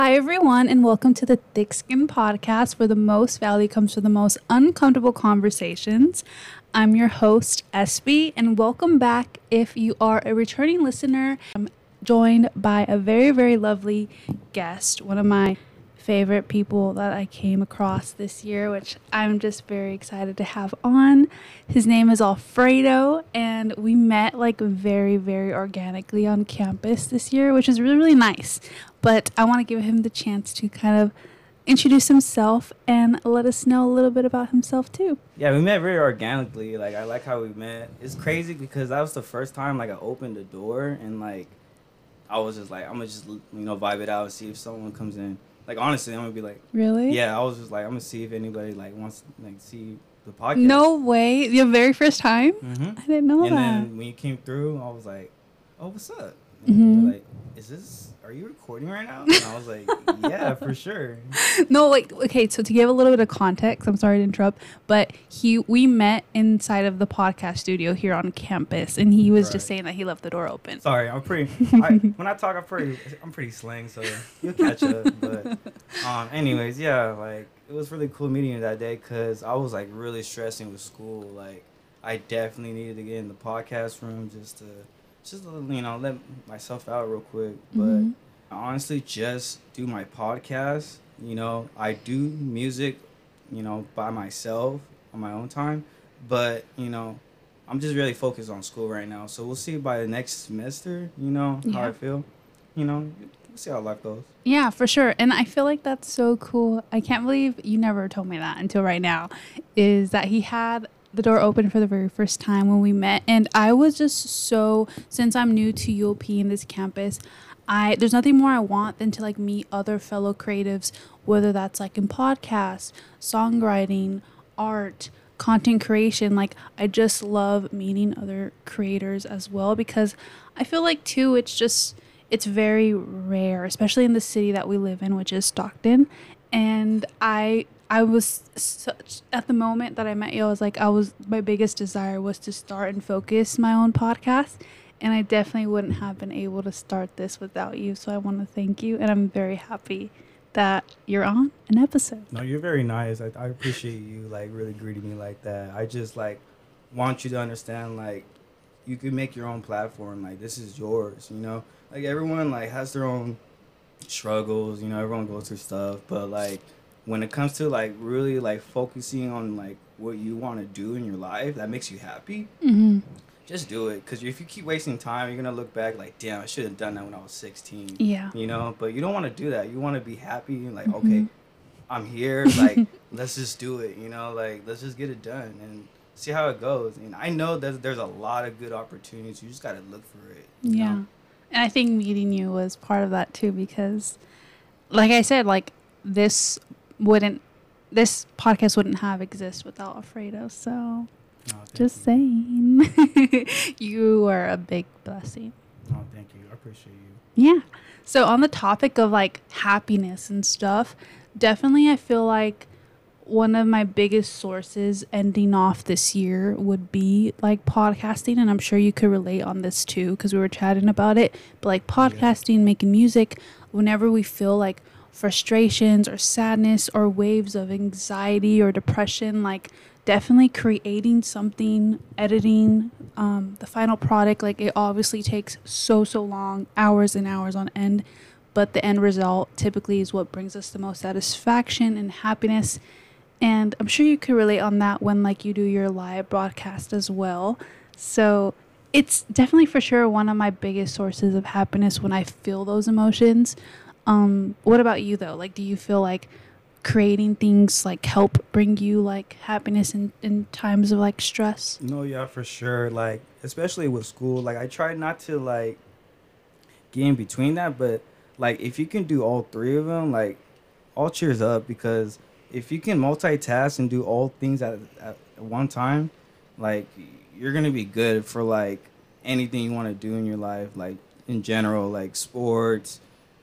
Hi, everyone, and welcome to the Thick Skin Podcast, where the most value comes from the most uncomfortable conversations. I'm your host, Espy, and welcome back if you are a returning listener. I'm joined by a very, very lovely guest, one of my favorite people that I came across this year, which I'm just very excited to have on. His name is Alfredo, and we met like very, very organically on campus this year, which is really, really nice. But I want to give him the chance to kind of introduce himself and let us know a little bit about himself too. Yeah, we met very organically. Like, I like how we met. It's crazy because that was the first time like I opened the door and like I was just like, I'm gonna just vibe it out and see if someone comes in. Like, honestly, I'm gonna be like, Really? yeah. I was just like, I'm gonna see if anybody like wants to like see the podcast. No way. Your very first time? Mm-hmm. I didn't know And that. then when you came through, I was like, oh, what's up? And Mm-hmm. you were like, are you recording right now? And I was like, yeah, for sure. No, like, okay, so to give a little bit of context, I'm sorry to interrupt, but we met inside of the podcast studio here on campus, and he was just Right. saying that he left the door open. Sorry, when I talk, I'm pretty slang, so you'll catch up. But, anyways, yeah, like it was really cool meeting you that day because I was like really stressing with school. Like, I definitely needed to get in the podcast room just to let myself out real quick. But Mhm. I honestly just do my podcast. I do music, by myself on my own time, but I'm just really focused on school right now. So we'll see by the next semester, how Yeah. I feel. We'll see how life goes. Yeah, for sure. And I feel like that's so cool. I can't believe you never told me that until right now, is that he had the door open for the very first time when we met. And I was just since I'm new to UOP in this campus, there's nothing more I want than to like meet other fellow creatives, whether that's like in podcasts, songwriting, art, content creation. Like, I just love meeting other creators as well, because I feel like too it's very rare, especially in the city that we live in, which is Stockton. And I was at the moment that I met you, my biggest desire was to start and focus my own podcast. And I definitely wouldn't have been able to start this without you. So I want to thank you. And I'm very happy that you're on an episode. No, you're very nice. I appreciate you like really greeting me like that. I just like want you to understand like you can make your own platform. Like, this is yours. Like, everyone like has their own struggles. Everyone goes through stuff, but like when it comes to like really like focusing on like what you want to do in your life that makes you happy, Mm-hmm. just do it. Because if you keep wasting time, you're gonna look back like, damn, I should have done that when I was 16. Yeah. But you don't want to do that. You want to be happy and like, Mhm. okay, I'm here. Like, let's just do it. Like, let's just get it done and see how it goes. And I know that there's a lot of good opportunities. You just gotta look for it. Yeah. And I think meeting you was part of that too, because like I said, like this podcast wouldn't have exist without Alfredo. So No, thank just you. saying, you are a big blessing. Oh, thank you. I appreciate you. Yeah. So on the topic of like happiness and stuff, definitely I feel like one of my biggest sources ending off this year would be like podcasting. And I'm sure you could relate on this too, because we were chatting about it. But like podcasting, making music, whenever we feel like frustrations or sadness or waves of anxiety or depression, like definitely creating something, editing the final product, like it obviously takes so long, hours and hours on end, but the end result typically is what brings us the most satisfaction and happiness. And I'm sure you could relate on that when like you do your live broadcast as well. So it's definitely for sure one of my biggest sources of happiness when I feel those emotions. What about you though? Like, do you feel like creating things like help bring you like happiness in times of like stress? No, yeah, for sure. Like, especially with school, like I try not to like get in between that, but like if you can do all three of them, like all cheers up, because if you can multitask and do all things at one time, like you're gonna be good for like anything you want to do in your life, like in general, like sports,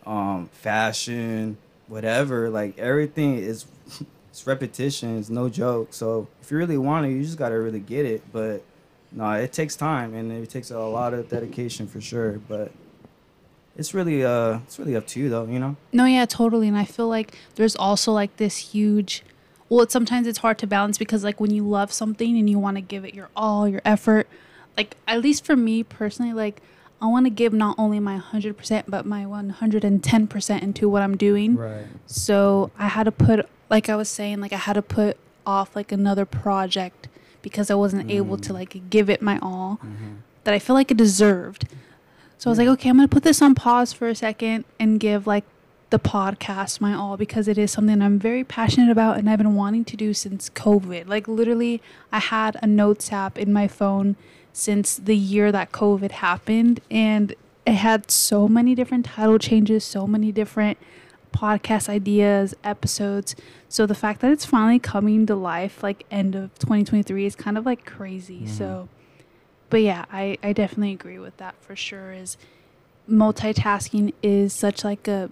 fashion, whatever. Like everything is it's repetition. It's no joke. So if you really want it, you just gotta really get it. But no, it takes time and it takes a lot of dedication for sure. But it's really up to you though, you know. No, yeah, totally. And I feel like there's also like this huge, well, sometimes it's hard to balance because like when you love something and you want to give it your all, your effort, like at least for me personally, like I want to give not only my 100% but my 110% into what I'm doing. Right. So I had to put, like I was saying, like I had to put off like another project because I wasn't able to like give it my all that I feel like it deserved. So I was like, okay, I'm going to put this on pause for a second and give like the podcast my all because it is something I'm very passionate about and I've been wanting to do since COVID. Like literally, I had a notes app in my phone since the year that COVID happened, and it had so many different title changes, so many different podcast ideas, episodes. So the fact that it's finally coming to life like end of 2023 is kind of like crazy. So but yeah, I definitely agree with that for sure. Is multitasking is such like a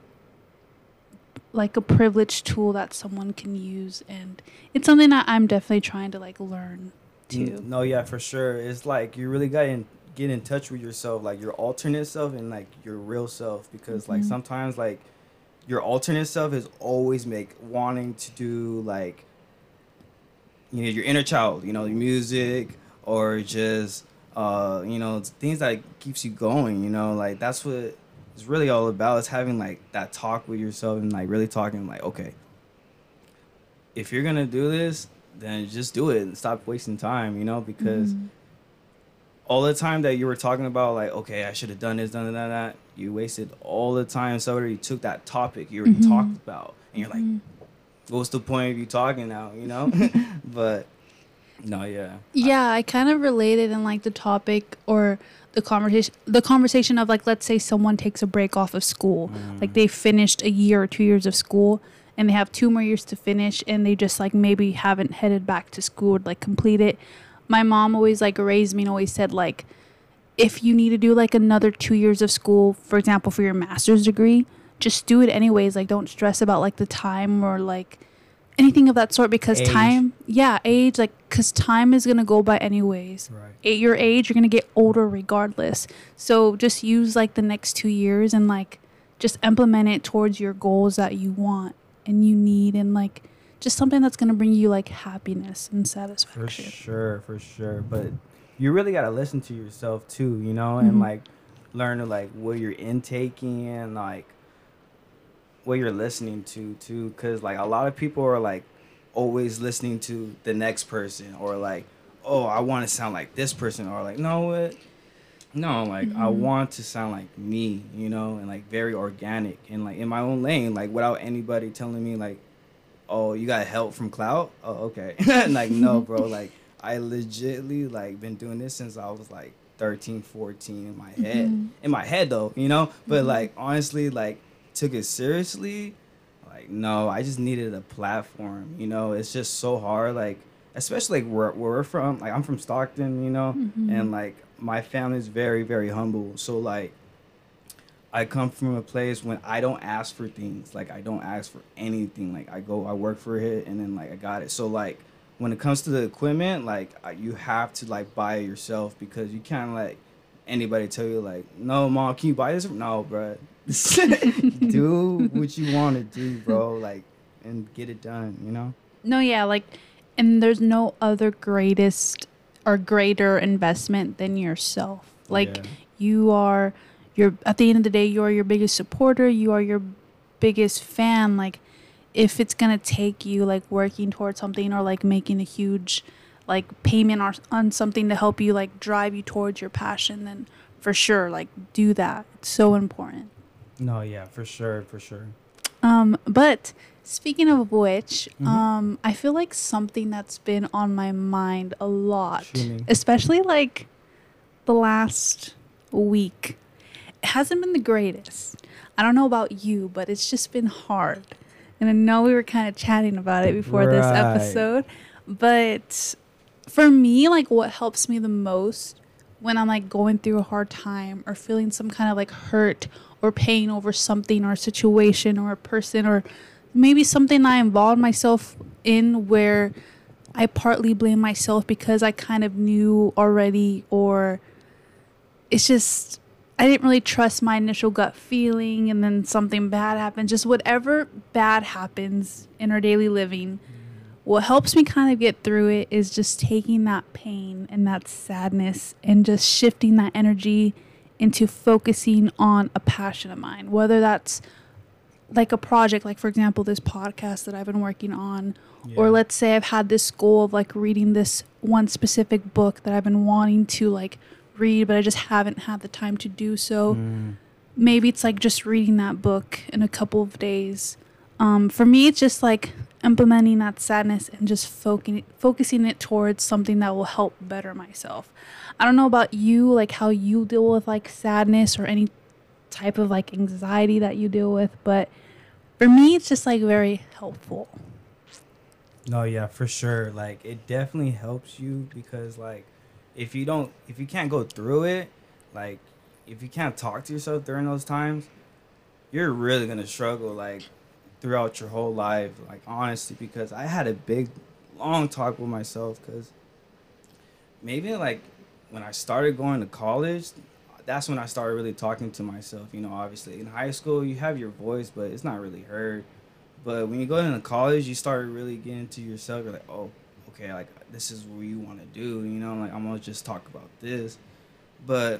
privileged tool that someone can use, and it's something that I'm definitely trying to like learn too. No, yeah, for sure. It's like you really got to get in touch with yourself, like your alternate self and like your real self, because like sometimes like your alternate self is always wanting to do like, you know, your inner child, you know, music or just you know, things that keeps you going, you know, like that's what it's really all about, is having like that talk with yourself and like really talking like, okay, if you're gonna do this, then just do it and stop wasting time, you know, because all the time that you were talking about like, okay, I should have done this, done that, you wasted all the time. Somebody took that topic you already talked about and you're like, what's the point of you talking now, you know? But no, yeah. Yeah, I kind of related in like the topic or the conversation of like, let's say someone takes a break off of school, like they finished a year or 2 years of school and they have 2 more years to finish and they just like maybe haven't headed back to school to like complete it. My mom always like raised me and always said like, if you need to do like another 2 years of school, for example, for your master's degree, just do it anyways. Like don't stress about like the time or like anything of that sort, because age, like because time is gonna go by anyways. Right. At your age, you're gonna get older regardless. So just use like the next 2 years and like just implement it towards your goals that you want and you need, and like just something that's gonna bring you like happiness and satisfaction. For sure. But you really gotta listen to yourself too, you know, and like learn to like what you're intaking and like what you're listening to too, because like a lot of people are like always listening to the next person, or like, oh, I want to sound like this person, or like, no, like I want to sound like me, you know, and like very organic and like in my own lane, like without anybody telling me like, oh, you got help from clout, oh okay. Like no, bro, like I legitly like been doing this since I was like 13, 14 in my head though, you know, but like honestly, like took it seriously, like no, I just needed a platform, you know. It's just so hard, like especially like where we're from, like I'm from Stockton, you know, and like my family's very, very humble, so like I come from a place when I don't ask for things, like I don't ask for anything, like I work for it and then like I got it. So like when it comes to the equipment, like you have to like buy it yourself, because you can't let anybody tell you like, no mom, can you buy this? No, bro. Do what you want to do, bro, like, and get it done, you know. No, yeah, like, and there's no other greatest or greater investment than yourself. Like you're at the end of the day, you are your biggest supporter, you are your biggest fan. Like if it's gonna take you like working towards something or like making a huge like payment on something to help you like drive you towards your passion, then for sure like do that. It's so important. No, yeah, for sure. But speaking of which, I feel like something that's been on my mind a lot, especially like the last week, it hasn't been the greatest. I don't know about you, but it's just been hard. And I know we were kind of chatting about it before this episode, but for me, like what helps me the most when I'm like going through a hard time or feeling some kind of like hurt or pain over something or a situation or a person or maybe something I involved myself in where I partly blame myself because I kind of knew already, or it's just I didn't really trust my initial gut feeling, and then something bad happened. Just whatever bad happens in our daily living, what helps me kind of get through it is just taking that pain and that sadness and just shifting that energy into focusing on a passion of mine, whether that's like a project, like for example this podcast that I've been working on, or let's say I've had this goal of like reading this one specific book that I've been wanting to like read, but I just haven't had the time to do so. Maybe it's like just reading that book in a couple of days. For me, it's just like implementing that sadness and just focusing it towards something that will help better myself. I don't know about you, like how you deal with like sadness or any type of like anxiety that you deal with, but for me, it's just like very helpful. No, yeah, for sure. Like it definitely helps you because like if you can't go through it, like if you can't talk to yourself during those times, you're really gonna struggle like throughout your whole life, like honestly, because I had a big long talk with myself because maybe like when I started going to college, that's when I started really talking to myself. You know, obviously in high school you have your voice, but it's not really heard. But when you go into college, you start really getting to yourself. You're like, oh, okay, like this is what you want to do. You know, like I'm gonna just talk about this. But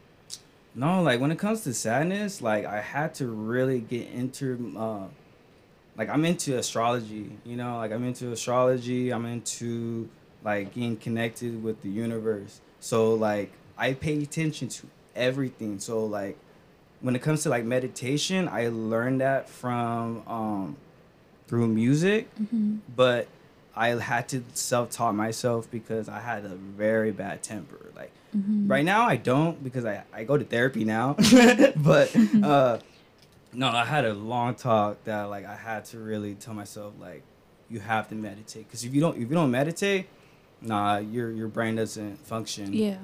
no, like when it comes to sadness, like I had to really get into like I'm into astrology. You know, like I'm into astrology. I'm into like getting connected with the universe. So like I pay attention to everything. So like when it comes to like meditation, I learned that from through music, but I had to self-taught myself because I had a very bad temper. Like right now I don't because I go to therapy now, but no, I had a long talk that like I had to really tell myself like you have to meditate because if you don't meditate, nah, your brain doesn't function. Yeah.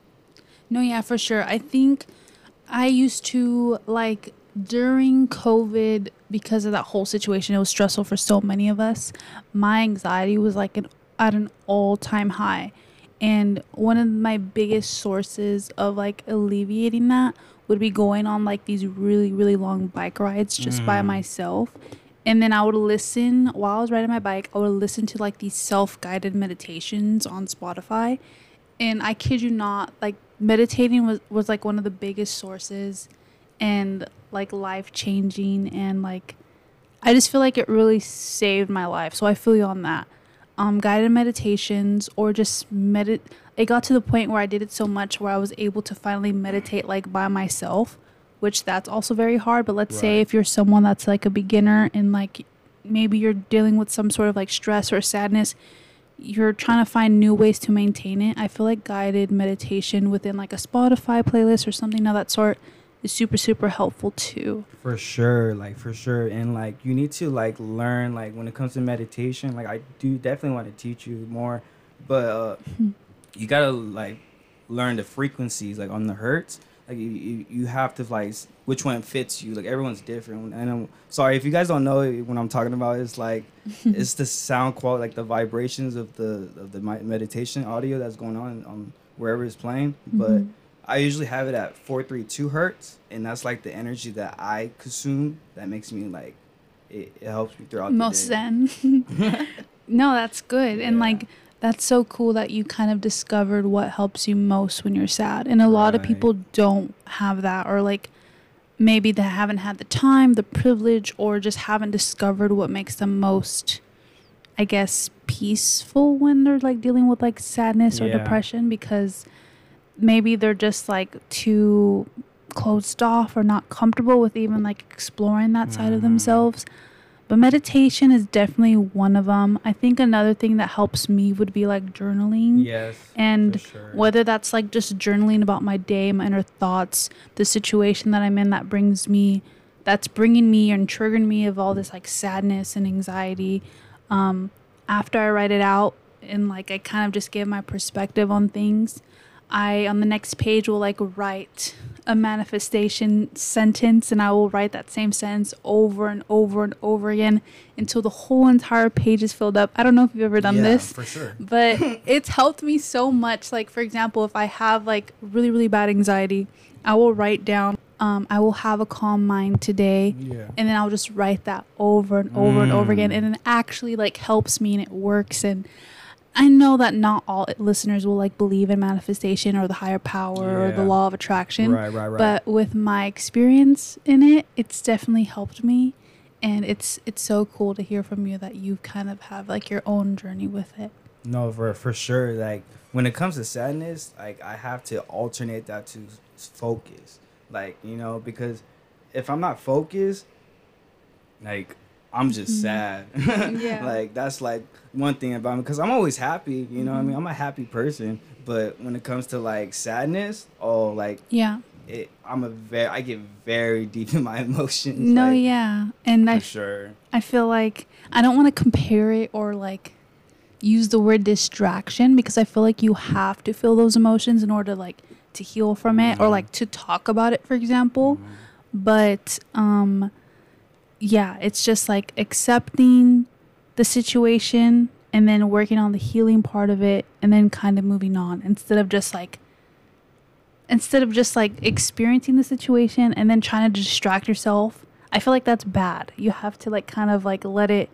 No, yeah, for sure. I think I used to like during COVID, because of that whole situation, it was stressful for so many of us. My anxiety was like at an all-time high. And one of my biggest sources of like alleviating that would be going on like these really, really long bike rides just by myself. And then I would listen while I was riding my bike, I would listen to like these self-guided meditations on Spotify. And I kid you not, like meditating was like one of the biggest sources and like life changing, and like I just feel like it really saved my life. So I feel you on that. Guided meditations or just it got to the point where I did it so much where I was able to finally meditate like by myself, which that's also very hard. But let's say if you're someone that's like a beginner and like maybe you're dealing with some sort of like stress or sadness, you're trying to find new ways to maintain it. I feel like guided meditation within like a Spotify playlist or something of that sort is super, super helpful too. For sure. And like you need to like learn like when it comes to meditation, like I do definitely want to teach you more, but you gotta like learn the frequencies like on the hertz. Like you have to like which one fits you. Like everyone's different. And I'm sorry if you guys don't know what I'm talking about. It's like it's the sound quality, like the vibrations of the meditation audio that's going on wherever it's playing. But I usually have it at 432 hertz, and that's like the energy that I consume that makes me like it helps me throughout most the day. zen. No, that's good. And like that's so cool that you kind of discovered what helps you most when you're sad. And a lot of people don't have that, or like maybe they haven't had the time, the privilege, or just haven't discovered what makes them most, I guess, peaceful when they're like dealing with like sadness or depression, because maybe they're just like too closed off or not comfortable with even like exploring that side of themselves. But meditation is definitely one of them. I think another thing that helps me would be like journaling. Yes. And for sure. whether that's like just journaling about my day, my inner thoughts, the situation that I'm in that's bringing me and triggering me of all this like sadness and anxiety. After I write it out and like I kind of just give my perspective on things, I on the next page will like write a manifestation sentence, and I will write that same sentence over and over and over again until the whole entire page is filled up. I don't know if you've ever done this, for sure, but it's helped me so much. Like for example, if I have like really, really bad anxiety I will write down, I will have a calm mind today. Yeah. And then I'll just write that over and over and over again. And it actually like helps me and it works. And I know that not all listeners will like believe in manifestation or the higher power or the law of attraction. Right. But with my experience in it, it's definitely helped me. And it's so cool to hear from you that you kind of have like your own journey with it. No, for sure. Like when it comes to sadness, like I have to alternate that to focus. Like, you know, because if I'm not focused, like I'm just sad. Yeah. Like that's like one thing about me, because I'm always happy, you know what I mean? I'm a happy person, but when it comes to like sadness, like Yeah. I get very deep in my emotions. No, like, yeah. And for sure. I feel like I don't want to compare it or like use the word distraction, because I feel like you have to feel those emotions in order like to heal from it or like to talk about it, for example. But yeah, it's just like accepting the situation and then working on the healing part of it and then kind of moving on instead of just like experiencing the situation and then trying to distract yourself. I feel like that's bad. You have to like kind of like let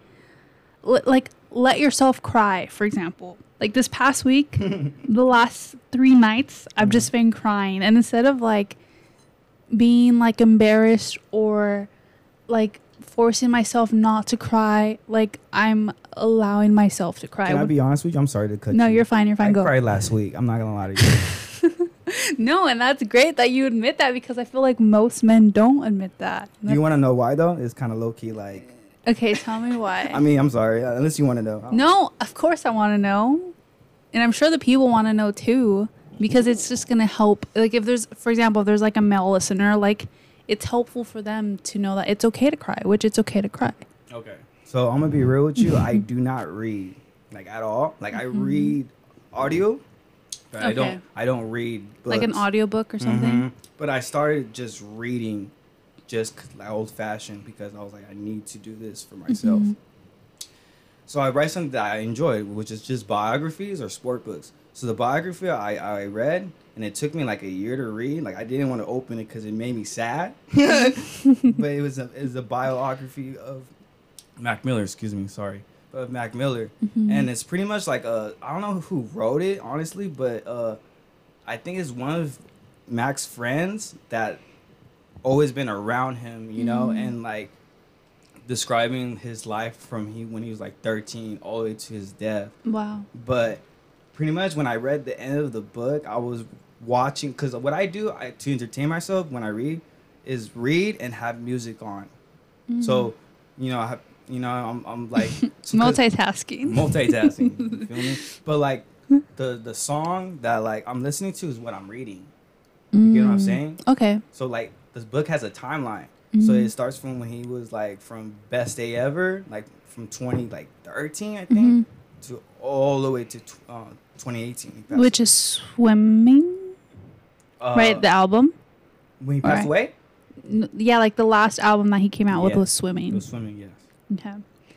yourself cry, for example. Like this past week, the last 3 nights, I've just been crying. And instead of like being like embarrassed or like forcing myself not to cry, like I'm allowing myself to cry. Can I be honest with you? I'm sorry to cut you. No, you're fine. You're fine. I Go. cried last week. I'm not gonna lie to you. No, and that's great that you admit that, because I feel like most men don't admit that. Do you want to know why though? It's kind of low key like. Okay, tell me why. I mean, I'm sorry. Unless you want to know. No, of course I want to know. And I'm sure the people want to know too, because it's just going to help. Like if there's, for example, if there's like a male listener, like it's helpful for them to know that it's okay to cry, which it's okay to cry. Okay. So I'm going to be real with you. I do not read like at all. Like I read audio, but I don't read books. Like an audiobook or something. But I started just reading just like old fashioned, because I was like, I need to do this for myself. So I write something that I enjoy, which is just biographies or sport books. So the biography I read, and it took me like a year to read. Like I didn't want to open it because it made me sad. But it was a biography of Mac Miller. Excuse me, sorry, of Mac Miller, and it's pretty much like I don't know who wrote it honestly, but I think it's one of Mac's friends that always been around him, you know, and like describing his life from when he was like 13 all the way to his death. Wow. But pretty much when I read the end of the book, I was watching, because what I do to entertain myself when I read is read and have music on. So, I'm like Multitasking. You feel me? But like the song that like I'm listening to is what I'm reading. You get what I'm saying? Okay. So like this book has a timeline. So it starts from when he was like from best day ever, like from 2013 I think, to all the way to 2018. Which is Swimming, right? The album. When he passed away. Yeah, like the last album that he came out with was Swimming. It was Swimming, yes. Okay.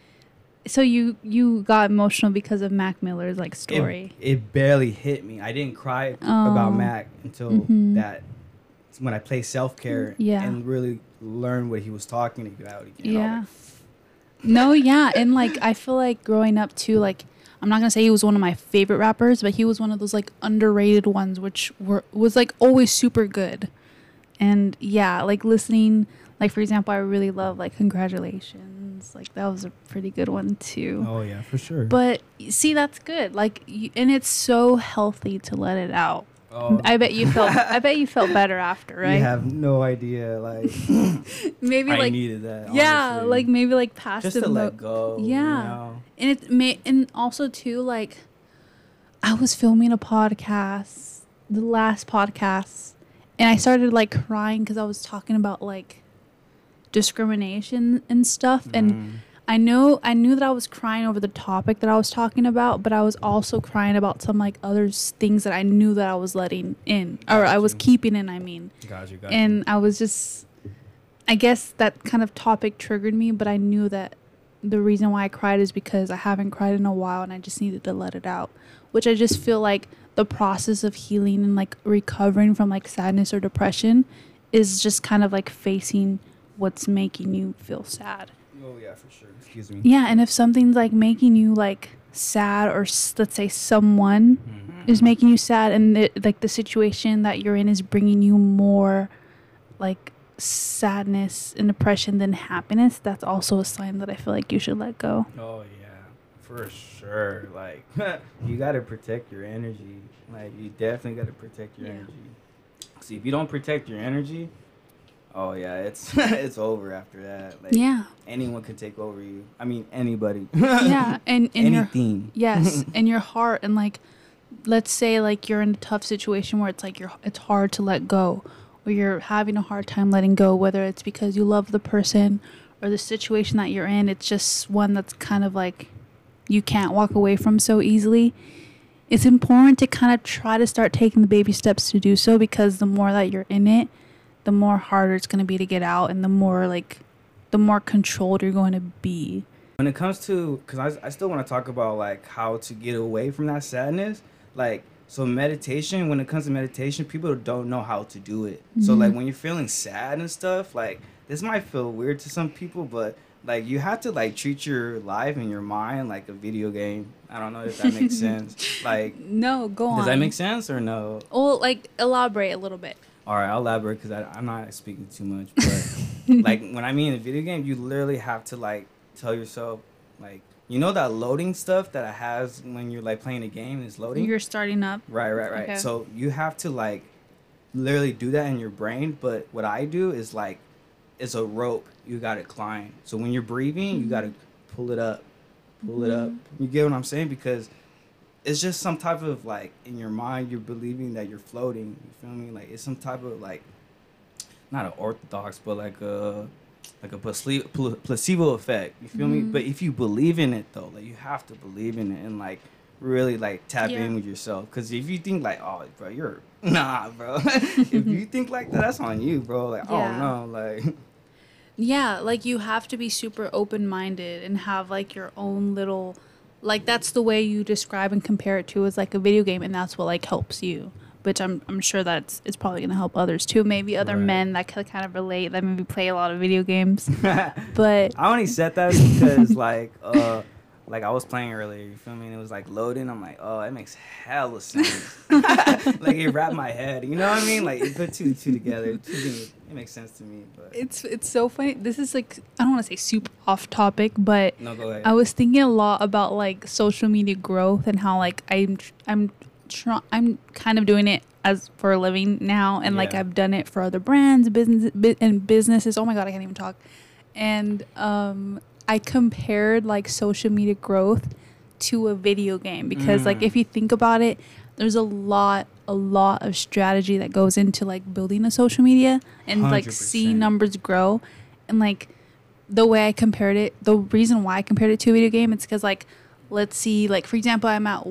So you got emotional because of Mac Miller's like story. It barely hit me. I didn't cry about Mac until that when I play Self-Care and really learn what he was talking about again. Yeah. No, yeah, and like I feel like growing up too, like I'm not gonna say he was one of my favorite rappers, but he was one of those like underrated ones, which was like always super good. And yeah, like listening, like for example, I really love like Congratulations. Like that was a pretty good one too. Oh yeah, for sure. But see, that's good. Like, and it's so healthy to let it out. Oh. I bet you felt better after, right? You have no idea, like maybe I like needed that. Yeah, honestly. like maybe like past just to let go. Yeah, you know? And and also too, like I was filming a podcast, the last podcast, and I started like crying because I was talking about like discrimination and stuff, and I knew that I was crying over the topic that I was talking about, but I was also crying about some like other things that I knew that I was letting in, or I was keeping in. I mean, Got you. And I was just, I guess that kind of topic triggered me, but I knew that the reason why I cried is because I haven't cried in a while and I just needed to let it out, which I just feel like the process of healing and like recovering from like sadness or depression is just kind of like facing what's making you feel sad. Oh yeah, for sure. Excuse me. Yeah, and if something's like making you like sad, or let's say someone is making you sad, and like the situation that you're in is bringing you more like sadness and depression than happiness, that's also a sign that I feel like you should let go. Oh yeah, for sure. Like you gotta protect your energy. Like you definitely gotta protect your energy. See, if you don't protect your energy, oh yeah, it's it's over after that. Like anyone can take over you. I mean anybody. Yeah, and anything. Yes, and your heart, and like let's say like you're in a tough situation where it's like it's hard to let go, or you're having a hard time letting go, whether it's because you love the person or the situation that you're in, it's just one that's kind of like you can't walk away from so easily. It's important to kind of try to start taking the baby steps to do so, because the more that you're in it, the more harder it's going to be to get out, and the more controlled you're going to be. When it comes to, because I still want to talk about like how to get away from that sadness. Like, so meditation, when it comes to meditation, people don't know how to do it. So like when you're feeling sad and stuff, like this might feel weird to some people, but like you have to like treat your life and your mind like a video game. I don't know if that makes sense. Like, no, go on. Does that make sense or no? Well, like elaborate a little bit. All right, I'll elaborate because I'm not speaking too much. But like when I mean a video game, you literally have to like tell yourself, like, you know that loading stuff that it has when you're like playing a game is loading? You're starting up. Right. Okay. So you have to like literally do that in your brain. But what I do is like, it's a rope. You got to climb. So when you're breathing, you got to pull it up. You get what I'm saying? Because it's just some type of like in your mind, you're believing that you're floating. You feel me? Like it's some type of like, not an orthodox, but like a placebo effect. You feel me? But if you believe in it though, like you have to believe in it and like really like tap in with yourself. Because if you think like, oh, bro, you're nah, bro. If you think like that, that's on you, bro. Like, oh no, like. Yeah, like you have to be super open-minded and have like your own little, like that's the way you describe and compare it to, is like a video game, and that's what like helps you. Which I'm sure it's probably gonna help others too. Maybe other men that could kind of relate, that maybe play a lot of video games. But I only said that because like I was playing earlier, you feel me? And it was like loading. I'm like, oh, that makes hella sense. Like it wrapped my head. You know what I mean? Like it put two together. It makes sense to me. But it's so funny. This is like, I don't want to say super off topic, but no, go ahead. I was thinking a lot about like social media growth and how like I'm kind of doing it as for a living now, and like I've done it for other brands, businesses. Oh my god, I can't even talk. And I compared like social media growth to a video game, because like if you think about it, there's a lot of strategy that goes into like building a social media and 100%. Like seeing numbers grow. And like the way I compared it, the reason why I compared it to a video game, it's because like, let's see, like for example, I'm at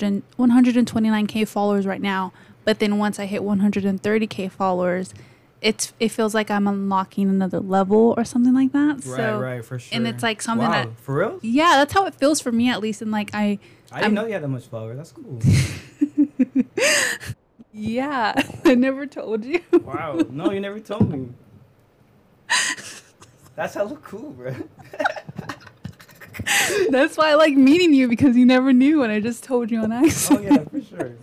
129k followers right now, but then once I hit 130k followers, it feels like I'm unlocking another level or something like that. Right, for sure. And it's like something that, for real? Yeah, that's how it feels for me at least. And like I didn't know you had that much followers. That's cool. Yeah, I never told you. Wow, no, you never told me. That's hella cool, bro. That's why I like meeting you, because you never knew, and I just told you on accident. Oh yeah, for sure.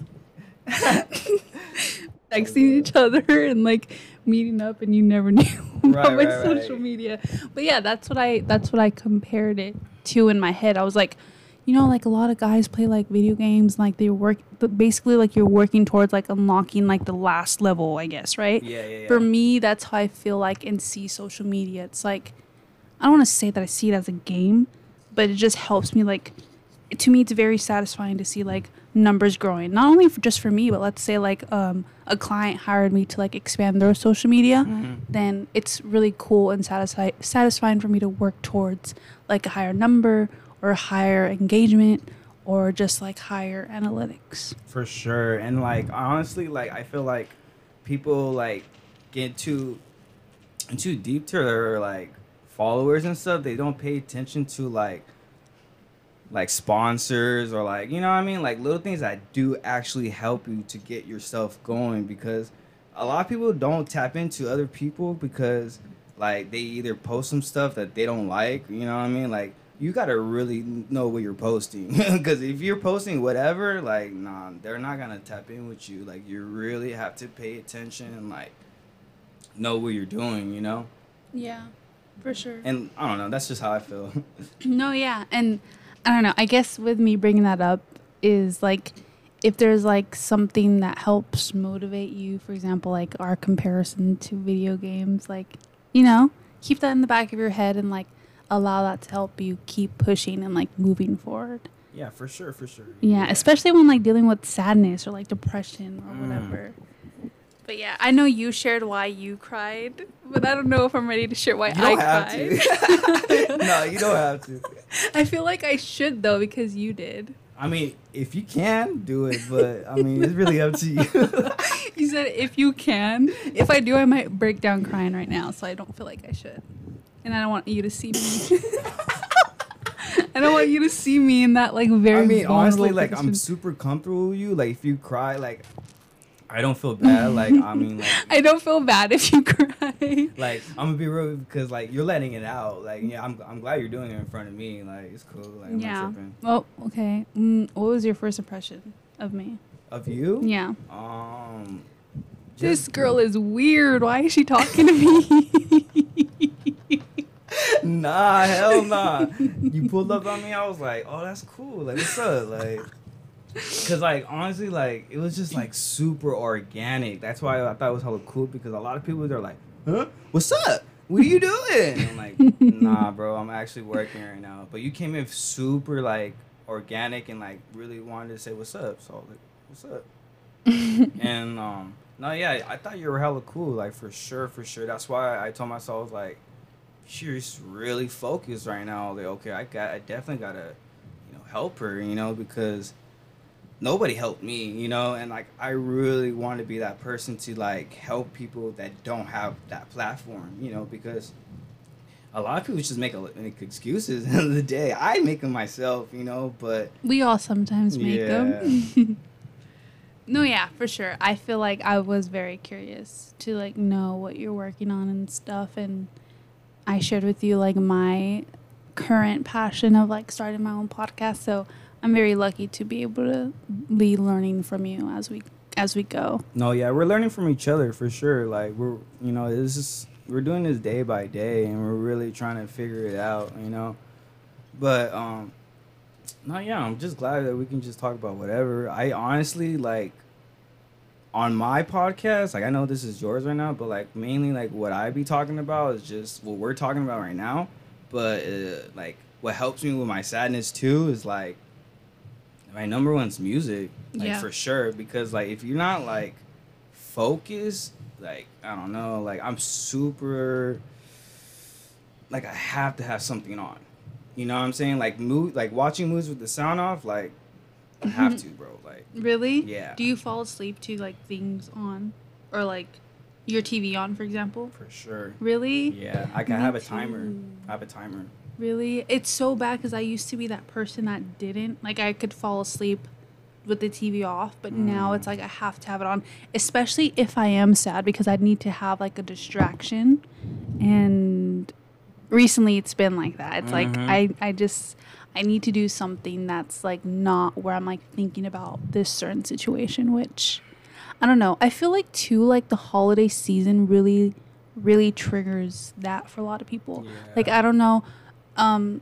Texting each other and like meeting up, and you never knew about my social media. But yeah, that's what I compared it to in my head. I was like, you know, like a lot of guys play like video games, like they work, but basically like you're working towards like unlocking like the last level, I guess, right? Yeah. For me, that's how I feel like and see social media. It's like, I don't want to say that I see it as a game, but it just helps me. Like, to me, it's very satisfying to see like numbers growing, not only just for me, but let's say like a client hired me to like expand their social media, then it's really cool and satisfying for me to work towards like a higher number or higher engagement or just like higher analytics. For sure. And like honestly, like I feel like people like get too deep to their like followers and stuff, they don't pay attention to like sponsors or like, you know what I mean, like little things that do actually help you to get yourself going, because a lot of people don't tap into other people because like they either post some stuff that they don't like, you know what I mean, like you gotta really know what you're posting because if you're posting whatever, like nah, they're not gonna tap in with you. Like you really have to pay attention and like know what you're doing, you know. Yeah, for sure. And I don't know, that's just how I feel. No, yeah. And I don't know. I guess with me bringing that up is like if there's like something that helps motivate you, for example, like our comparison to video games, like, you know, keep that in the back of your head and like allow that to help you keep pushing and like moving forward. Yeah, for sure, for sure. Yeah, especially when like dealing with sadness or like depression or whatever. But yeah, I know you shared why you cried, but I don't know if I'm ready to share why I cried. To. No, you don't have to. I feel like I should though because you did. I mean, if you can, do it, but I mean, it's really up to you. You said if you can. If I do, I might break down crying right now, so I don't feel like I should. And I don't want you to see me. I don't want you to see me in that like very. I mean, honestly, like position. I'm super comfortable with you. Like if you cry, like I don't feel bad. Like I mean, like I don't feel bad if you cry. like I'm gonna be real because like you're letting it out. Like yeah, I'm glad you're doing it in front of me. Like it's cool. Like I'm not tripping. Well, okay. What was your first impression of me? Of you? Yeah. Just, This girl is weird. Why is she talking to me? nah, hell nah. You pulled up on me. I was like, oh, that's cool. Like, what's up? Like, cause like honestly, like it was just like super organic. That's why I thought it was hella cool because a lot of people they're like, huh? What's up? What are you doing? And I'm like, nah, bro. I'm actually working right now. But you came in super like organic and like really wanted to say what's up. So I was like, what's up? And no, yeah, I thought you were hella cool. Like for sure, for sure. That's why I told myself I was like, she's really focused right now. Like, okay, I definitely gotta, help her, because nobody helped me, and like I really want to be that person to like help people that don't have that platform, because a lot of people just make excuses at the end of the day. I make them myself, but we all sometimes make them. No, yeah, for sure. I feel like I was very curious to like know what you're working on and stuff, and I shared with you like my current passion of like starting my own podcast. So I'm very lucky to be able to be learning from you as we go. No, yeah, we're learning from each other for sure. Like we're we're doing this day by day, and we're really trying to figure it out, But no, yeah, I'm just glad that we can just talk about whatever. I honestly like on my podcast, like I know this is yours right now, but like mainly like what I be talking about is just what we're talking about right now. But like what helps me with my sadness too is like my number one's music, like for sure. Because like if you're not like focused, like I don't know, like I'm super like I have to have something on. You know what I'm saying? Like watching movies with the sound off, like I have to, bro. Like really? Yeah. Do you fall asleep to like things on, or like your TV on, for example? For sure. Really? Yeah, I can have a timer. I have a timer. Really? It's so bad because I used to be that person that didn't. Like I could fall asleep with the TV off, but now it's like I have to have it on, especially if I am sad because I need to have like a distraction. And recently it's been like that. It's like I need to do something that's like not where I'm like thinking about this certain situation, which I don't know. I feel like too like the holiday season really triggers that for a lot of people. Yeah. Like I don't know, I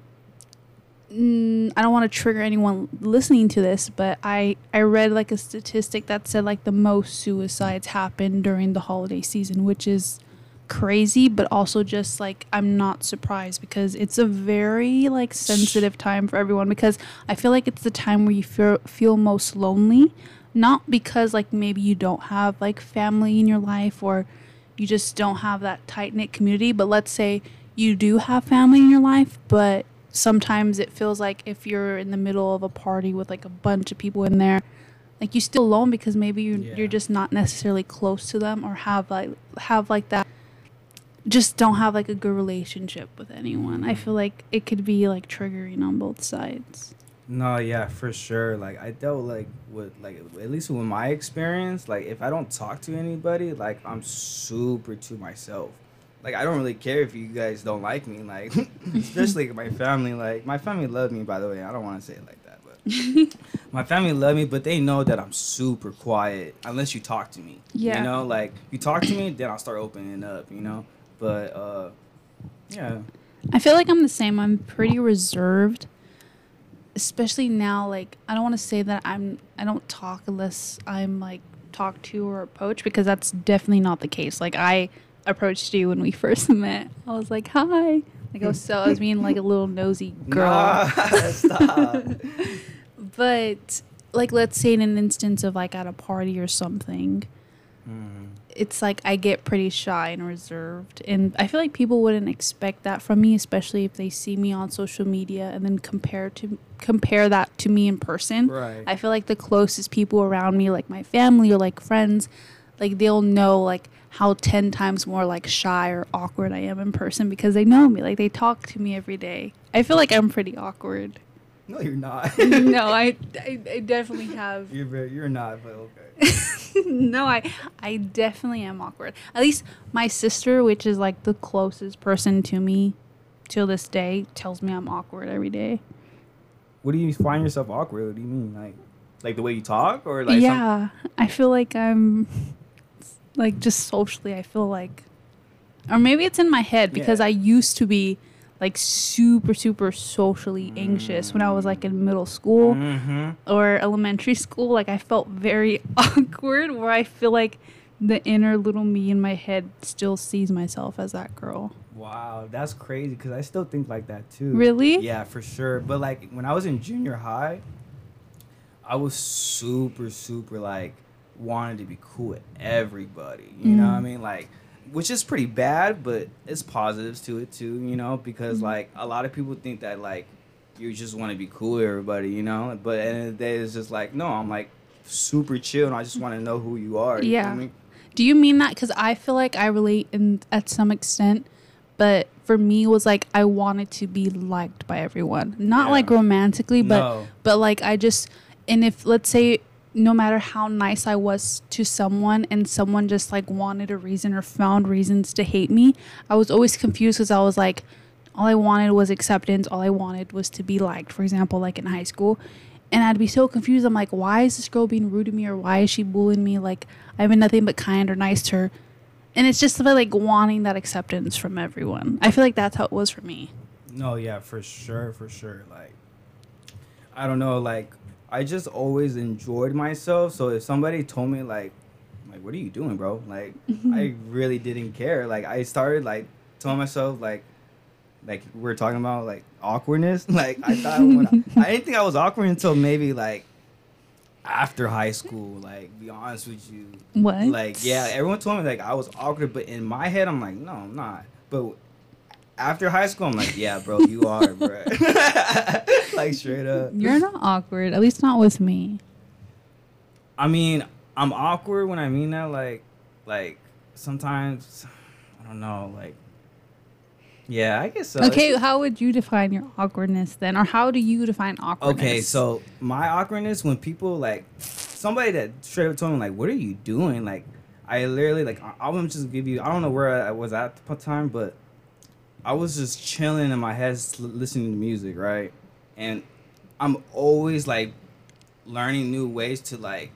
don't want to trigger anyone listening to this, but I read like a statistic that said like the most suicides happen during the holiday season, which is crazy, but also just like I'm not surprised because it's a very like sensitive time for everyone, because I feel like it's the time where you feel most lonely, not because like maybe you don't have like family in your life or you just don't have that tight-knit community, but let's say you do have family in your life, but sometimes it feels like if you're in the middle of a party with like a bunch of people in there, like you still alone because maybe you're just not necessarily close to them or have like that just don't have like a good relationship with anyone. I feel like it could be like triggering on both sides. No, yeah, for sure. Like I dealt like with like at least with my experience, like if I don't talk to anybody, like I'm super to myself. Like I don't really care if you guys don't like me, like especially my family. Like my family love me, by the way. I don't want to say it like that, but my family love me, but they know that I'm super quiet unless you talk to me. Yeah. You know, like you talk to me, then I'll start opening up, you know? But yeah. I feel like I'm the same. I'm pretty reserved, especially now. Like I don't want to say that I don't talk unless I'm like talked to or approached, because that's definitely not the case. Like I approached you when we first met. I was like, hi. Like I was being like a little nosy girl. Nah, stop. But like let's say in an instance of like at a party or something, it's like I get pretty shy and reserved, and I feel like people wouldn't expect that from me, especially if they see me on social media and then compare that to me in person. Right. I feel like the closest people around me, like my family or like friends, like they'll know like how 10 times more like shy or awkward I am in person, because they know me, like they talk to me every day. I feel like I'm pretty awkward. No, you're not. No, I definitely have. You're not, but okay. No, I definitely am awkward. At least my sister, which is like the closest person to me till this day, tells me I'm awkward every day. What do you find yourself awkward? What do you mean? Like the way you talk, or like Yeah, I feel like I'm like just socially, I feel like, or maybe it's in my head, because Yeah. I used to be like super socially anxious when I was like in middle school or elementary school. Like I felt very awkward, where I feel like the inner little me in my head still sees myself as that girl. Wow, that's crazy, because I still think like that too. Really? Yeah, for sure. But like when I was in junior high, I was super like wanted to be cool with everybody. You know what I mean? Like, which is pretty bad, but it's positives to it too, you know, because like a lot of people think that like you just want to be cool with everybody, you know, but at the end of the day, it's just like, no, I'm like super chill and I just want to know who you are. You Yeah. feel me? Do you mean that? Because I feel like I relate at some extent, but for me it was like I wanted to be liked by everyone, not Yeah. like romantically, but No. but like I just, and if let's say no matter how nice I was to someone and someone just like wanted a reason or found reasons to hate me, I was always confused, because I was like, all I wanted was acceptance. All I wanted was to be liked, for example, like in high school. And I'd be so confused. I'm like, why is this girl being rude to me, or why is she bullying me? Like I've been nothing but kind or nice to her. And it's just about like wanting that acceptance from everyone. I feel like that's how it was for me. No, yeah, for sure. Like, I don't know, like, I just always enjoyed myself. So if somebody told me, like, what are you doing, bro? Like, I really didn't care. Like, I started, like, telling myself, like we're talking about, like, awkwardness. Like, I thought I didn't think I was awkward until maybe, like, after high school. Like, be honest with you. What? Like, yeah, everyone told me, like, I was awkward. But in my head, I'm like, no, I'm not. But after high school, I'm like, yeah, bro, you are, bro. Like, straight up. You're not awkward, at least not with me. I mean, I'm awkward when I mean that. Like sometimes, I don't know. Like, yeah, I guess so. Okay, how would you define your awkwardness then? Or how do you define awkwardness? Okay, so my awkwardness, when people, like, somebody that straight up told me, like, what are you doing? Like, I literally, like, I want to just give you, I don't know where I was at the time, but I was just chilling in my head, listening to music, right? And I'm always, like, learning new ways to, like,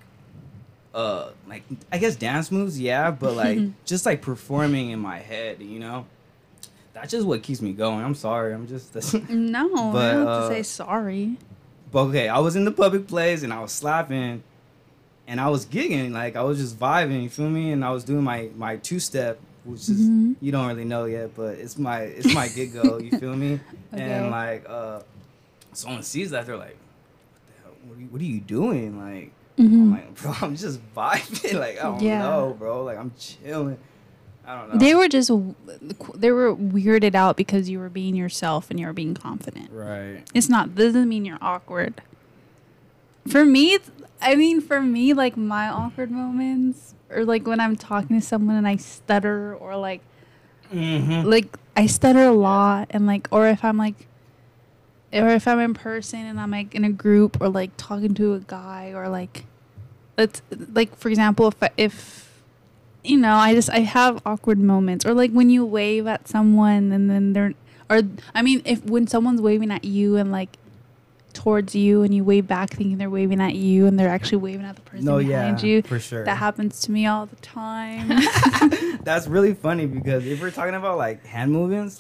I guess dance moves, yeah, but, like, just, like, performing in my head, you know? That's just what keeps me going. I'm sorry. I'm just... No, But, I don't have to say sorry. But, okay, I was in the public place, and I was slapping, and I was gigging. Like, I was just vibing, you feel me? And I was doing my two-step, which is, you don't really know yet, but it's my giggle, you feel me? Okay. And, like, someone sees that, they're like, what the hell? What are you doing? Like, I'm like, bro, I'm just vibing. Like, I don't know, bro. Like, I'm chilling. I don't know. They were weirded out because you were being yourself and you were being confident. Right. Doesn't mean you're awkward. For me, like my awkward moments, or like when I'm talking to someone and I stutter, or like Like I stutter a lot, and like, or if I'm in person and I'm like in a group or like talking to a guy, or like, let's like for example, if you know, I have awkward moments, or like when you wave at someone and then they're, or I mean, if when someone's waving at you and like towards you and you wave back thinking they're waving at you and they're actually waving at the person behind you. For sure. That happens to me all the time. That's really funny because if we're talking about like hand movements,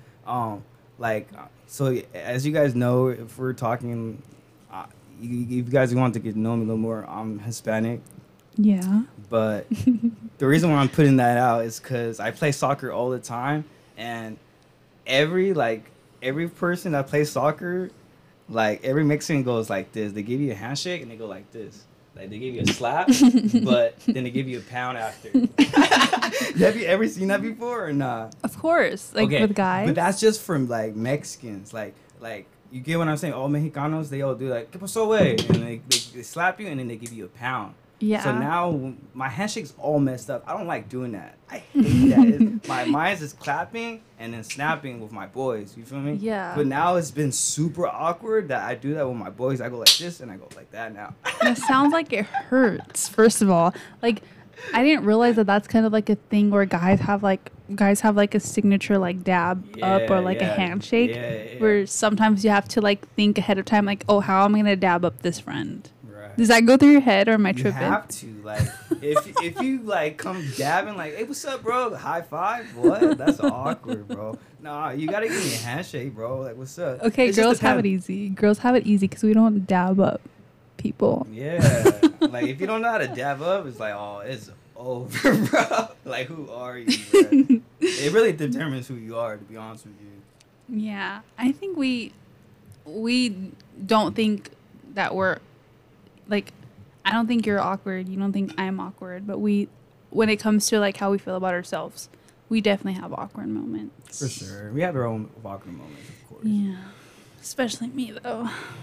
so as you guys know, if we're talking, if you guys want to get to know me a little more, I'm Hispanic. Yeah. But the reason why I'm putting that out is because I play soccer all the time, and every person that plays soccer, like every Mexican goes like this. They give you a handshake and they go like this. Like they give you a slap, but then they give you a pound after. Have you ever seen that before or not? Of course, like with guys. But that's just from like Mexicans. Like you get what I'm saying? All Mexicanos, they all do like "¿Qué pasó, güey?" and they slap you and then they give you a pound. Yeah. So now my handshake's all messed up. I don't like doing that. I hate that. My mind's just clapping and then snapping with my boys. You feel me? Yeah. But now it's been super awkward that I do that with my boys. I go like this and I go like that now. It sounds like it hurts. First of all, like I didn't realize that that's kind of like a thing where guys have like a signature like dab up or like a handshake where sometimes you have to like think ahead of time like, oh, how am I gonna dab up this friend? Does that go through your head or am I tripping? You have to. Like, if you, like, come dabbing, like, hey, what's up, bro? High five? What? That's awkward, bro. Nah, you got to give me a handshake, bro. Like, what's up? Okay, girls have it easy. Girls have it easy because we don't dab up people. Yeah. Like, if you don't know how to dab up, it's like, oh, it's over, bro. Like, who are you, bro? It really determines who you are, to be honest with you. Yeah. I think we don't think that we're... Like, I don't think you're awkward. You don't think I'm awkward. But when it comes to, like, how we feel about ourselves, we definitely have awkward moments. For sure. We have our own awkward moments, of course. Yeah. Especially me, though.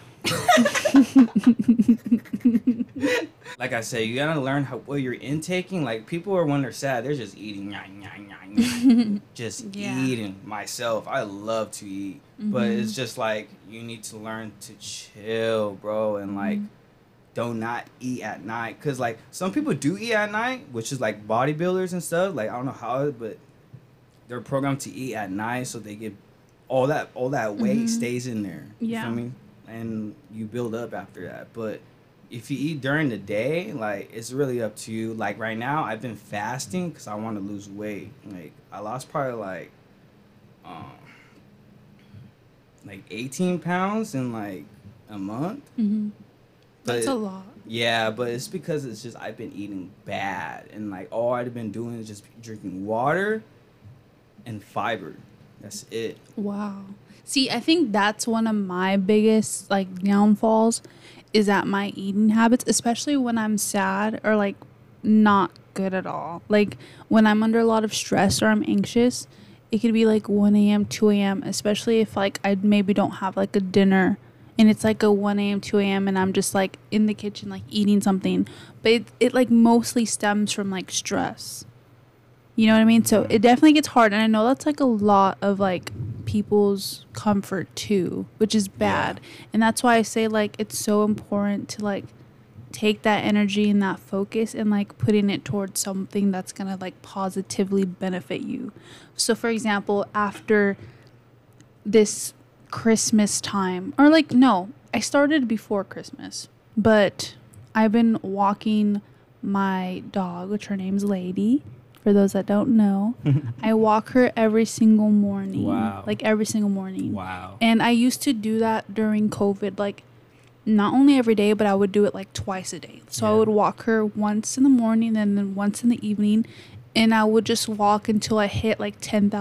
Like I said, you gotta learn what you're intaking. Like, people are when they're sad, they're just eating. Just eating. Myself, I love to eat. But it's just, like, you need to learn to chill, bro. And, like... don't not eat at night, because like some people do eat at night, which is like bodybuilders and stuff. Like I don't know how, but they're programmed to eat at night, so they get all that weight stays in there. You feel me? And you build up after that. But if you eat during the day, like it's really up to you. Like right now, I've been fasting because I want to lose weight. Like I lost probably like 18 pounds in like a month. That's a lot. Yeah, but it's because it's just I've been eating bad, and like all I've been doing is just drinking water and fiber. That's it. Wow. See, I think that's one of my biggest like downfalls is at my eating habits, especially when I'm sad or like not good at all. Like when I'm under a lot of stress or I'm anxious, it could be like 1 a.m., 2 a.m., especially if like I maybe don't have like a dinner. And it's like a 1 a.m., 2 a.m. and I'm just like in the kitchen like eating something. But it like mostly stems from like stress. You know what I mean? So it definitely gets hard. And I know that's like a lot of like people's comfort too, which is bad. Yeah. And that's why I say like it's so important to like take that energy and that focus and like putting it towards something that's going to like positively benefit you. So for example, after this Christmas time, or like no, I started before Christmas, but I've been walking my dog, which her name's Lady, for those that don't know. I walk her every single morning. Wow. Like every single morning. Wow. And I used to do that during COVID, like not only every day, but I would do it like twice a day. So I would walk her once in the morning and then once in the evening, and I would just walk until I hit like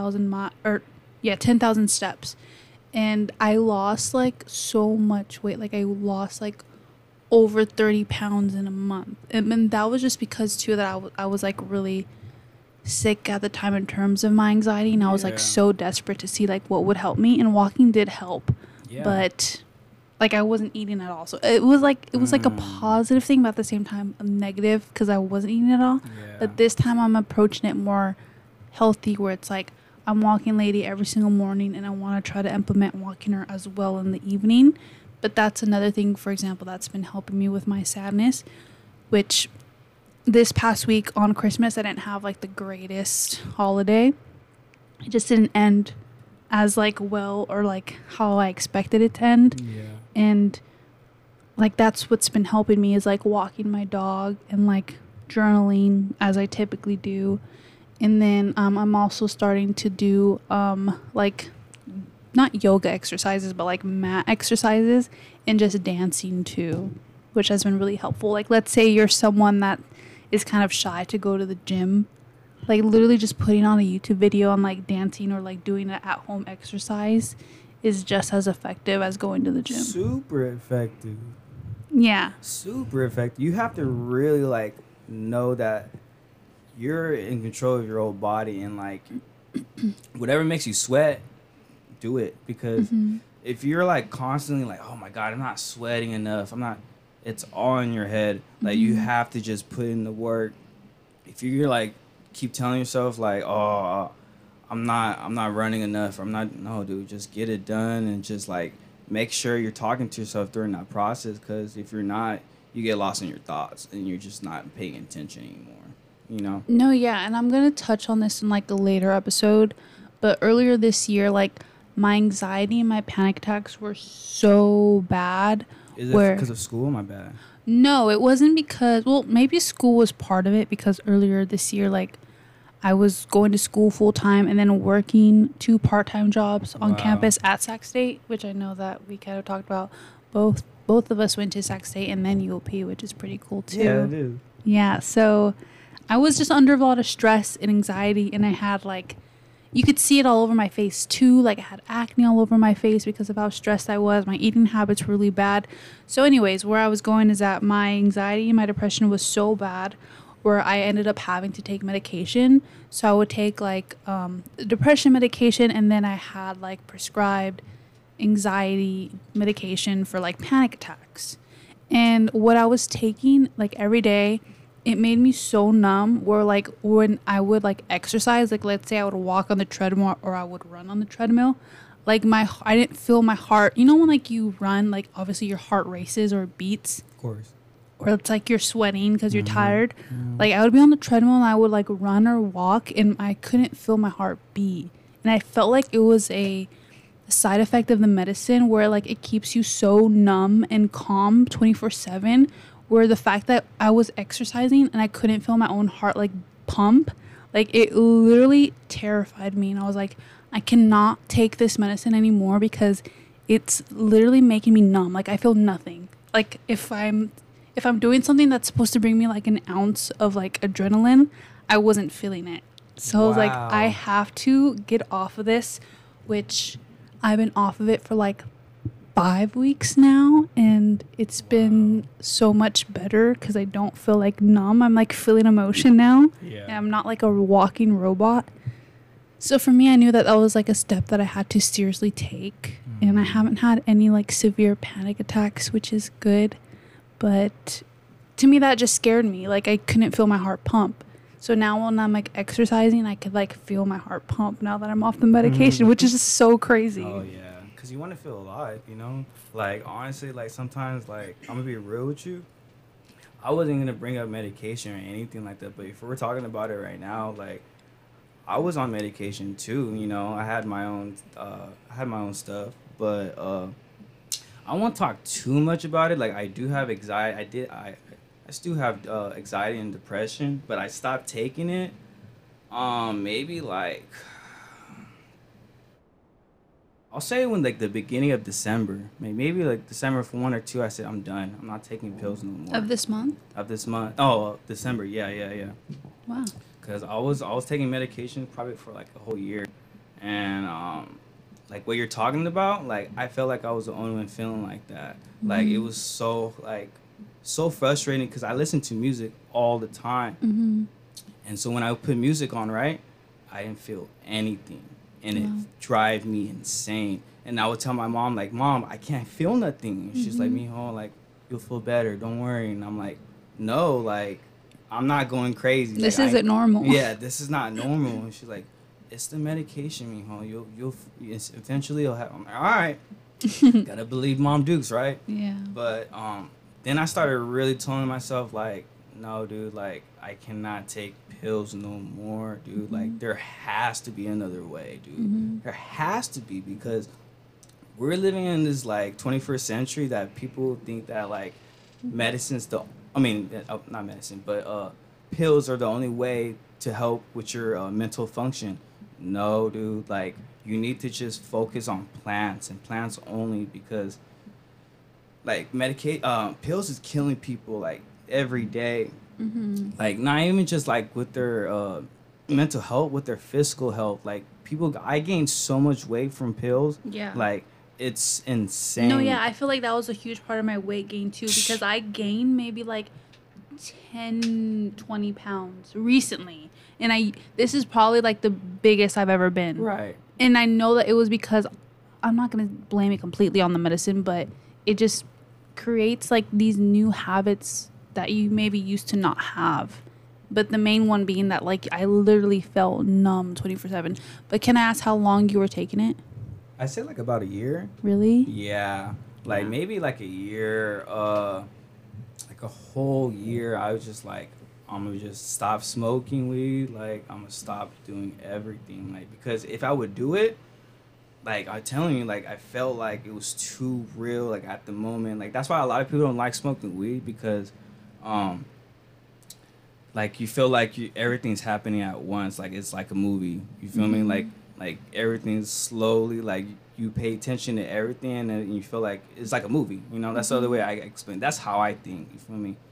10,000 steps. And I lost like so much weight. Like I lost like over 30 pounds in a month. And that was just because too that I was like really sick at the time in terms of my anxiety. And I was like so desperate to see like what would help me. And walking did help. Yeah. But like I wasn't eating at all. So it was like a positive thing, but at the same time a negative because I wasn't eating at all. Yeah. But this time I'm approaching it more healthy where it's like, I'm walking Lady every single morning, and I want to try to implement walking her as well in the evening. But that's another thing, for example, that's been helping me with my sadness, which this past week on Christmas, I didn't have like the greatest holiday. It just didn't end as like well or like how I expected it to end. Yeah. And like that's what's been helping me is like walking my dog and like journaling as I typically do. And then I'm also starting to do like not yoga exercises, but like mat exercises and just dancing too, which has been really helpful. Like, let's say you're someone that is kind of shy to go to the gym, like literally just putting on a YouTube video and like dancing or like doing an at-home exercise is just as effective as going to the gym. Super effective. Yeah. Super effective. You have to really like know that you're in control of your own body, and like whatever makes you sweat, do it. Because if you're like constantly like, oh my God, I'm not sweating enough, it's all in your head. Like you have to just put in the work. If you're like keep telling yourself like, oh, I'm not running enough, no, dude, just get it done, and just like make sure you're talking to yourself during that process. Because if you're not, you get lost in your thoughts and you're just not paying attention anymore. You know? No, yeah, and I'm gonna touch on this in like a later episode, but earlier this year, like my anxiety and my panic attacks were so bad. Is it because of school? My bad. No, it wasn't because, well, maybe school was part of it, because earlier this year, like I was going to school full time and then working 2 part-time jobs on campus at Sac State, which I know that we kind of talked about. Both of us went to Sac State and then UOP, which is pretty cool too. Yeah, it is. Yeah, so I was just under a lot of stress and anxiety, and I had like, you could see it all over my face too. Like I had acne all over my face because of how stressed I was. My eating habits were really bad. So anyways, where I was going is that my anxiety and my depression was so bad where I ended up having to take medication. So I would take like depression medication, and then I had like prescribed anxiety medication for like panic attacks. And what I was taking like every day, it made me so numb where like when I would like exercise, like let's say I would walk on the treadmill or I would run on the treadmill, like I didn't feel my heart. You know when like you run, like obviously your heart races or beats? Of course. Or it's like you're sweating because you're tired. Like I would be on the treadmill and I would like run or walk and I couldn't feel my heart beat. And I felt like it was a side effect of the medicine where like it keeps you so numb and calm 24/7, where the fact that I was exercising and I couldn't feel my own heart like pump, like it literally terrified me. And I was like, I cannot take this medicine anymore because it's literally making me numb. Like I feel nothing. Like if I'm doing something that's supposed to bring me like an ounce of like adrenaline, I wasn't feeling it. So I was like, I have to get off of this, which I've been off of it for like 5 weeks now, and it's been so much better because I don't feel like numb. I'm like feeling emotion now. Yeah. And I'm not like a walking robot. So for me, I knew that was like a step that I had to seriously take. And I haven't had any like severe panic attacks, which is good. But to me, that just scared me. Like I couldn't feel my heart pump. So now when I'm like exercising, I could like feel my heart pump now that I'm off the medication, which is just so crazy. Oh yeah. Because you want to feel alive, you know? Like, honestly, like, sometimes, like, I'm going to be real with you. I wasn't going to bring up medication or anything like that, but if we're talking about it right now, like, I was on medication, too, you know? I had my own stuff, but I won't talk too much about it. Like, I do have anxiety. I still have anxiety and depression, but I stopped taking it maybe, like... I'll say when like the beginning of December, maybe like December 1 or 2, I said I'm done. I'm not taking pills no more. Of this month? Oh, December. Yeah. Wow. Because I was taking medication probably for like a whole year, and like what you're talking about, like I felt like I was the only one feeling like that. Like it was so frustrating because I listened to music all the time, and so when I put music on, right, I didn't feel anything. And it drive me insane. And I would tell my mom, like, Mom, I can't feel nothing. And she's like, Mijo, like, you'll feel better. Don't worry. And I'm like, no, like, I'm not going crazy. This like, isn't normal. Yeah, this is not normal. And she's like, it's the medication, mijo. Eventually you'll have. I'm like, all right, gotta believe Mom Dukes, right? Yeah. But then I started really telling myself like, no, dude, like I cannot take pills no more, dude. Like there has to be another way, dude. There has to be, because we're living in this like 21st century that people think that like medicine's the, I mean, not medicine, but pills are the only way to help with your mental function. No, dude, like you need to just focus on plants and plants only, because like pills is killing people like every day. Like not even just like with their mental health, with their physical health. Like people, I gained so much weight from pills. Yeah. Like it's insane. No, yeah, I feel like that was a huge part of my weight gain too, because I gained maybe like 10, 20 pounds recently. And this is probably like the biggest I've ever been. Right. And I know that it was because, I'm not going to blame it completely on the medicine, but it just creates like these new habits that you maybe used to not have. But the main one being that like I literally felt numb 24/7. But can I ask how long you were taking it? I said like about a year. Really? Yeah. Like maybe like a year, like a whole year. I was just like, I'm gonna just stop smoking weed. Like I'm gonna stop doing everything. Like, because if I would do it, like I'm telling you, like I felt like it was too real. Like at the moment, like that's why a lot of people don't like smoking weed, because, like you feel like everything's happening at once. Like it's like a movie. You feel me? Like everything's slowly, like you pay attention to everything and you feel like it's like a movie. You know, that's the other way I explain. That's how I think. You feel me?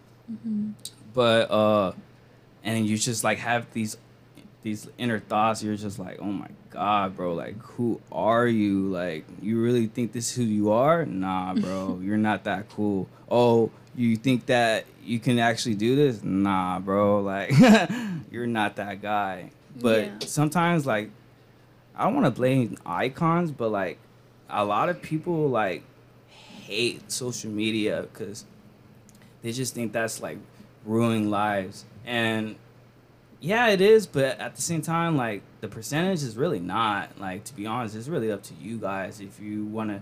But and you just like have these inner thoughts. You're just like, oh my god, bro, like who are you? Like you really think this is who you are? Nah, bro, you're not that cool. Oh, you think that you can actually do this? Nah, bro, like you're not that guy. But sometimes, like, I don't want to blame icons, but like a lot of people like hate social media because they just think that's like ruining lives. And yeah, it is, but at the same time, like the percentage is really not. Like, to be honest, it's really up to you guys if you want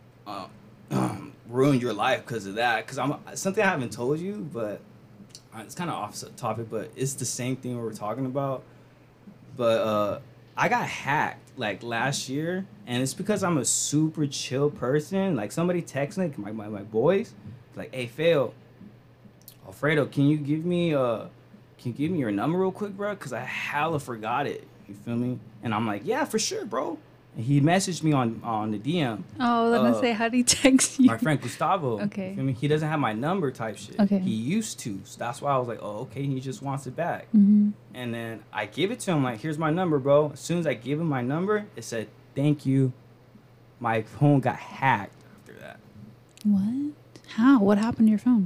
to ruin your life because of that. Because something I haven't told you, but it's kind of off topic, but it's the same thing we were talking about. But I got hacked like last year, and it's because I'm a super chill person. Like somebody texted me, my boys, like, "Hey, Alfredo, can you give me your number real quick, bro? Cause I hella forgot it." You feel me? And I'm like, "Yeah, for sure, bro." And he messaged me on the DM. Oh, let me say, how did he text you? My friend Gustavo. Okay. You feel me? He doesn't have my number type shit. Okay. He used to. So that's why I was like, oh, okay, he just wants it back. Mm-hmm. And then I give it to him, like, here's my number, bro. As soon as I give him my number, it said, "Thank you." My phone got hacked after that. What? How? What happened to your phone?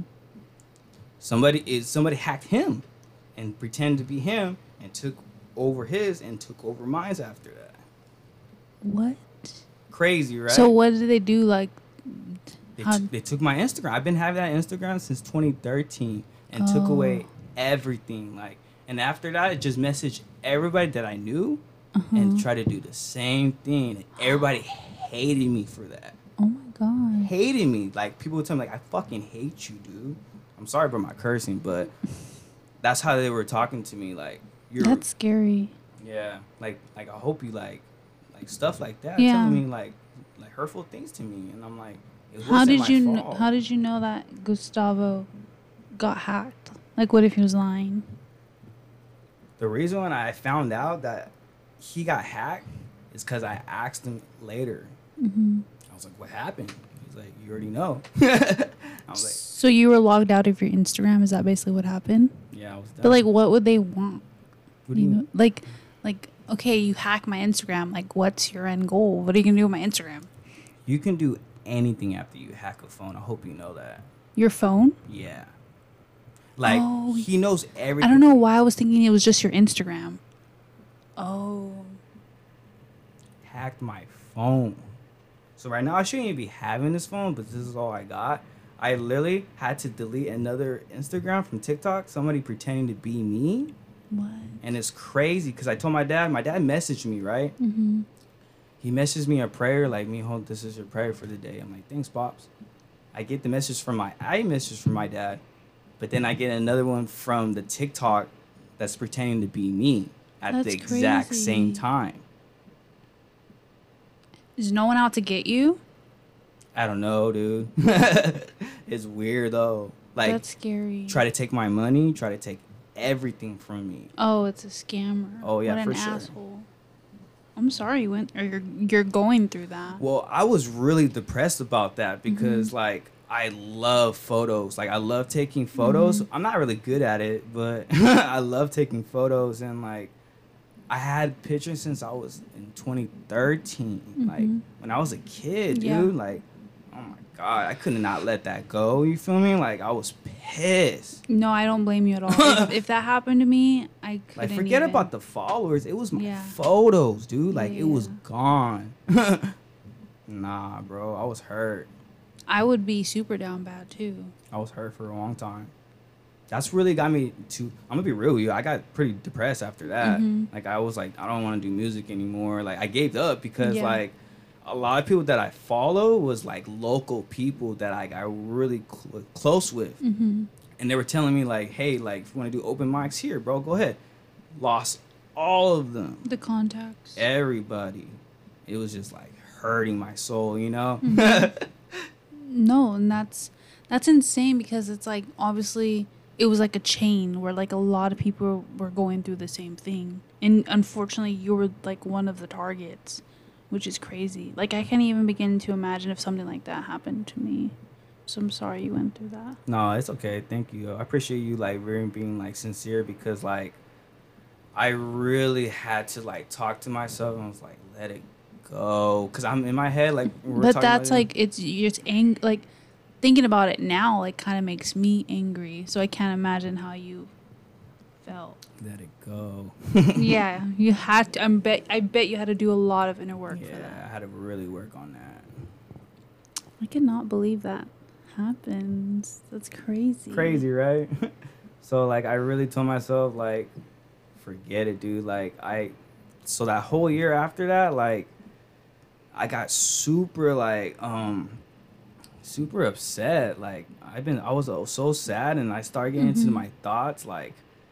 Somebody hacked him and pretended to be him and took over his and took over mine after that. What? Crazy, right? So what did they do? Like, they took my Instagram. I've been having that Instagram since 2013 and took away everything. Like, and after that, it just messaged everybody that I knew and tried to do the same thing. And everybody hated me for that. Oh my god. Hated me. Like, people would tell me, like, I fucking hate you, dude. I'm sorry for my cursing, but that's how they were talking to me. Like, that's scary. Yeah. Like I hope you like stuff like that. Yeah. Telling me like hurtful things to me, and I'm like, how did you know that Gustavo got hacked? Like, what if he was lying? The reason when I found out that he got hacked is because I asked him later. Mm-hmm. I was like, "What happened?" He's like, "You already know." I was like, "So you were logged out of your Instagram? Is that basically what happened?" Yeah, I was done. But like, what would they want? What do you know? Like, okay, you hack my Instagram. Like, what's your end goal? What are you gonna do with my Instagram? You can do anything after you hack a phone. I hope you know that. Your phone? Yeah. Like, he knows everything. I don't know why I was thinking it was just your Instagram. Oh. Hacked my phone. So right now I shouldn't even be having this phone, but this is all I got. I literally had to delete another Instagram from TikTok. Somebody pretending to be me. What? And it's crazy because I told my dad messaged me, right? Mm-hmm. He messaged me a prayer, like, Mijo, this is your prayer for the day. I'm like, thanks, Pops. I get the message from my dad, but then I get another one from the TikTok that's pretending to be me at That's the exact crazy. same time. Is no one out to get you? I don't know, dude. It's weird though. Like, That's scary. try to take my money, try to take everything from me. Oh, it's a scammer. Oh, yeah, what for an sure. asshole. I'm sorry you went, or you're going through that. Well, I was really depressed about that because like I love photos. Like I love taking photos. I'm not really good at it, but I love taking photos and like I had pictures since I was in 2013. Like when I was a kid, Yeah. dude, like oh my god, I could not let that go. You feel me? Like I was pissed. No, I don't blame you at all. if that happened to me, I couldn't Like forget even. about the followers. It was my Yeah. photos, dude. Like it was Yeah. gone. Nah, bro, I was hurt. I would be super down bad too. I was hurt for a long time. That's really got me to. I'm gonna be real with you. I got pretty depressed after that. Like I was like, I don't want to do music anymore. Like I gave up because Yeah. like a lot of people that I follow was like local people that I got really close with, and they were telling me like, hey, like if you want to do open mics here, bro, go ahead. Lost all of them, The contacts. everybody. It was just like hurting my soul, you know. No, and that's insane because it's like obviously it was like a chain where like a lot of people were going through the same thing, and unfortunately you were like one of the targets, which is crazy. Like I can't even begin to imagine if something like that happened to me. So I'm sorry you went through that. No, it's okay. Thank you. I appreciate you like really being like sincere because like I really had to like talk to myself and I was like, let it go. Cause I'm in my head like we're But talking that's about it. like it's like thinking about it now like kind of makes me angry. So I can't imagine how you felt. Let it go. Yeah, you had to. I bet you had to do a lot of inner work for Yeah, that. I had to really work on that. I cannot believe that happens. That's crazy. Crazy, right? So like I really told myself like forget it, dude. Like so that whole year after that, like I got super like super upset. Like I was so sad and I started getting into my thoughts like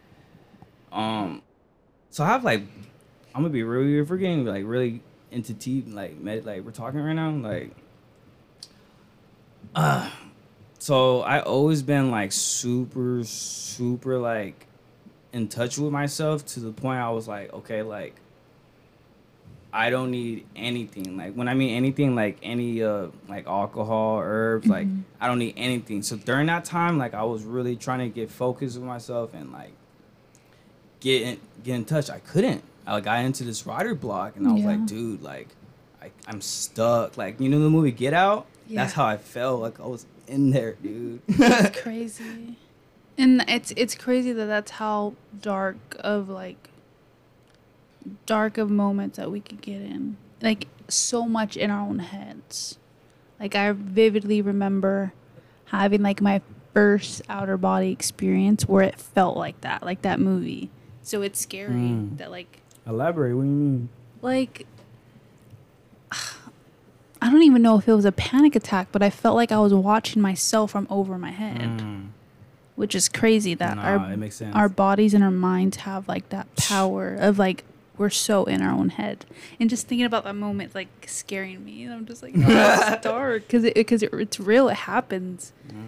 so I have like I'm gonna be real if we're getting like really into deep like like we're talking right now like so I always been like super like in touch with myself to the point I was like okay like I don't need anything. Like when I mean anything, like any like alcohol, herbs, like I don't need anything. So during that time, like I was really trying to get focused with myself and like get in touch. I couldn't. I got into this writer block and I was Yeah. like, dude, like I'm stuck. Like you know the movie Get Out? Yeah. That's how I felt. Like I was in there, dude. It's crazy. And it's crazy that that's how dark of moments that we could get in. Like so much in our own heads. Like I vividly remember having like my first outer body experience where it felt like that movie. So it's scary that like Elaborate. What do you mean? like I don't even know if it was a panic attack, but I felt like I was watching myself from over my head, which is crazy that Nah, it makes sense. our bodies and our minds have like that power of like we're so in our own head. And just thinking about that moment like scaring me. And I'm just like, oh, it's dark because it's real. It happens.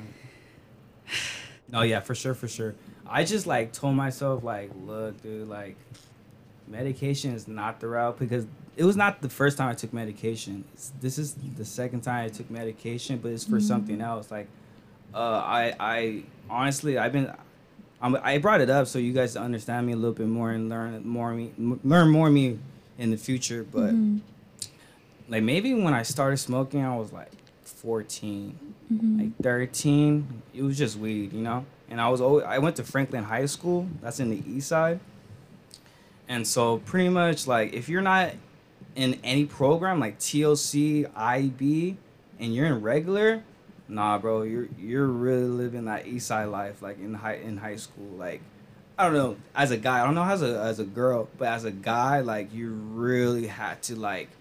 No, yeah, for sure. I just like told myself like, look, dude, like medication is not the route because it was not the first time I took medication. This is the second time I took medication, but it's for something else. Like, I honestly I brought it up so you guys understand me a little bit more and learn more of me in the future. But like maybe when I started smoking, I was like 14, like 13. It was just weed, you know. And I went to Franklin High School. That's in the East Side. And so pretty much like if you're not in any program like TLC, IB, and you're in regular, nah, bro, you're really living that East Side life like in high school. Like I don't know, as a guy, I don't know as a girl, but as a guy, like you really had to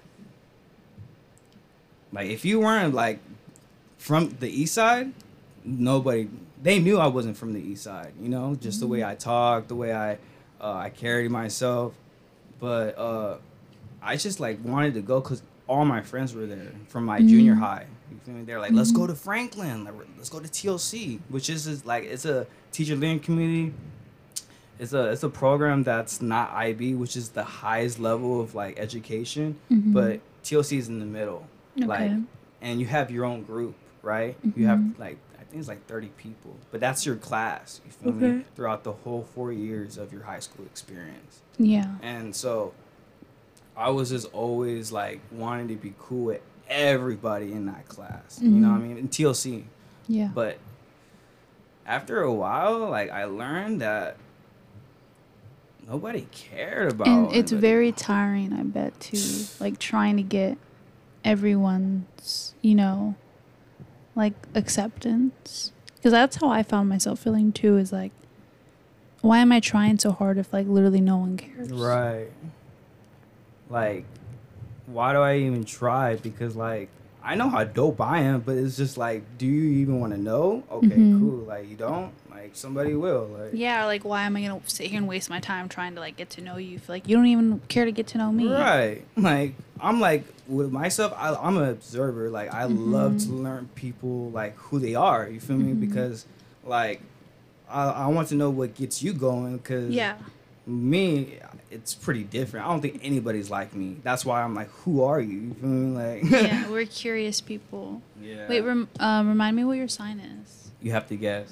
like if you weren't like from the east side, nobody they knew I wasn't from the east side, you know, just the way I talked, the way I carried myself. But I just like wanted to go because all my friends were there from my junior high. You feel me? They're like, let's go to Franklin, like, let's go to TLC, which is like it's a teacher learning community. It's a program that's not IB, which is the highest level of like education, but TLC is in the middle. Okay. Like, and you have your own group, right? You have like I think it's like 30 people, but that's your class. You feel me? Throughout the whole 4 years of your high school experience. Yeah. And so, I was just always like wanting to be cool with everybody in that class. You know what I mean? In TLC. Yeah. But after a while, like I learned that nobody cared about. And it's anybody. very tiring, I bet, too. Like trying to get everyone's, you know, like acceptance. Because that's how I found myself feeling too. Is like, why am I trying so hard if like literally no one cares? Right. Like, why do I even try? Because like I know how dope I am, but it's just like, do you even want to know? Okay, cool. Like you don't. Like somebody will. Like Yeah, like why am I gonna sit here and waste my time trying to like get to know you? If, like you don't even care to get to know me. Right. Like I'm like with myself, I'm an observer. Like I love to learn people like who they are. You feel me? Because like I want to know what gets you going. Because Yeah. me, it's pretty different. I don't think anybody's like me. That's why I'm like, who are you? You feel me? Like Yeah, we're curious people. Yeah. Wait, remind me what your sign is. You have to guess.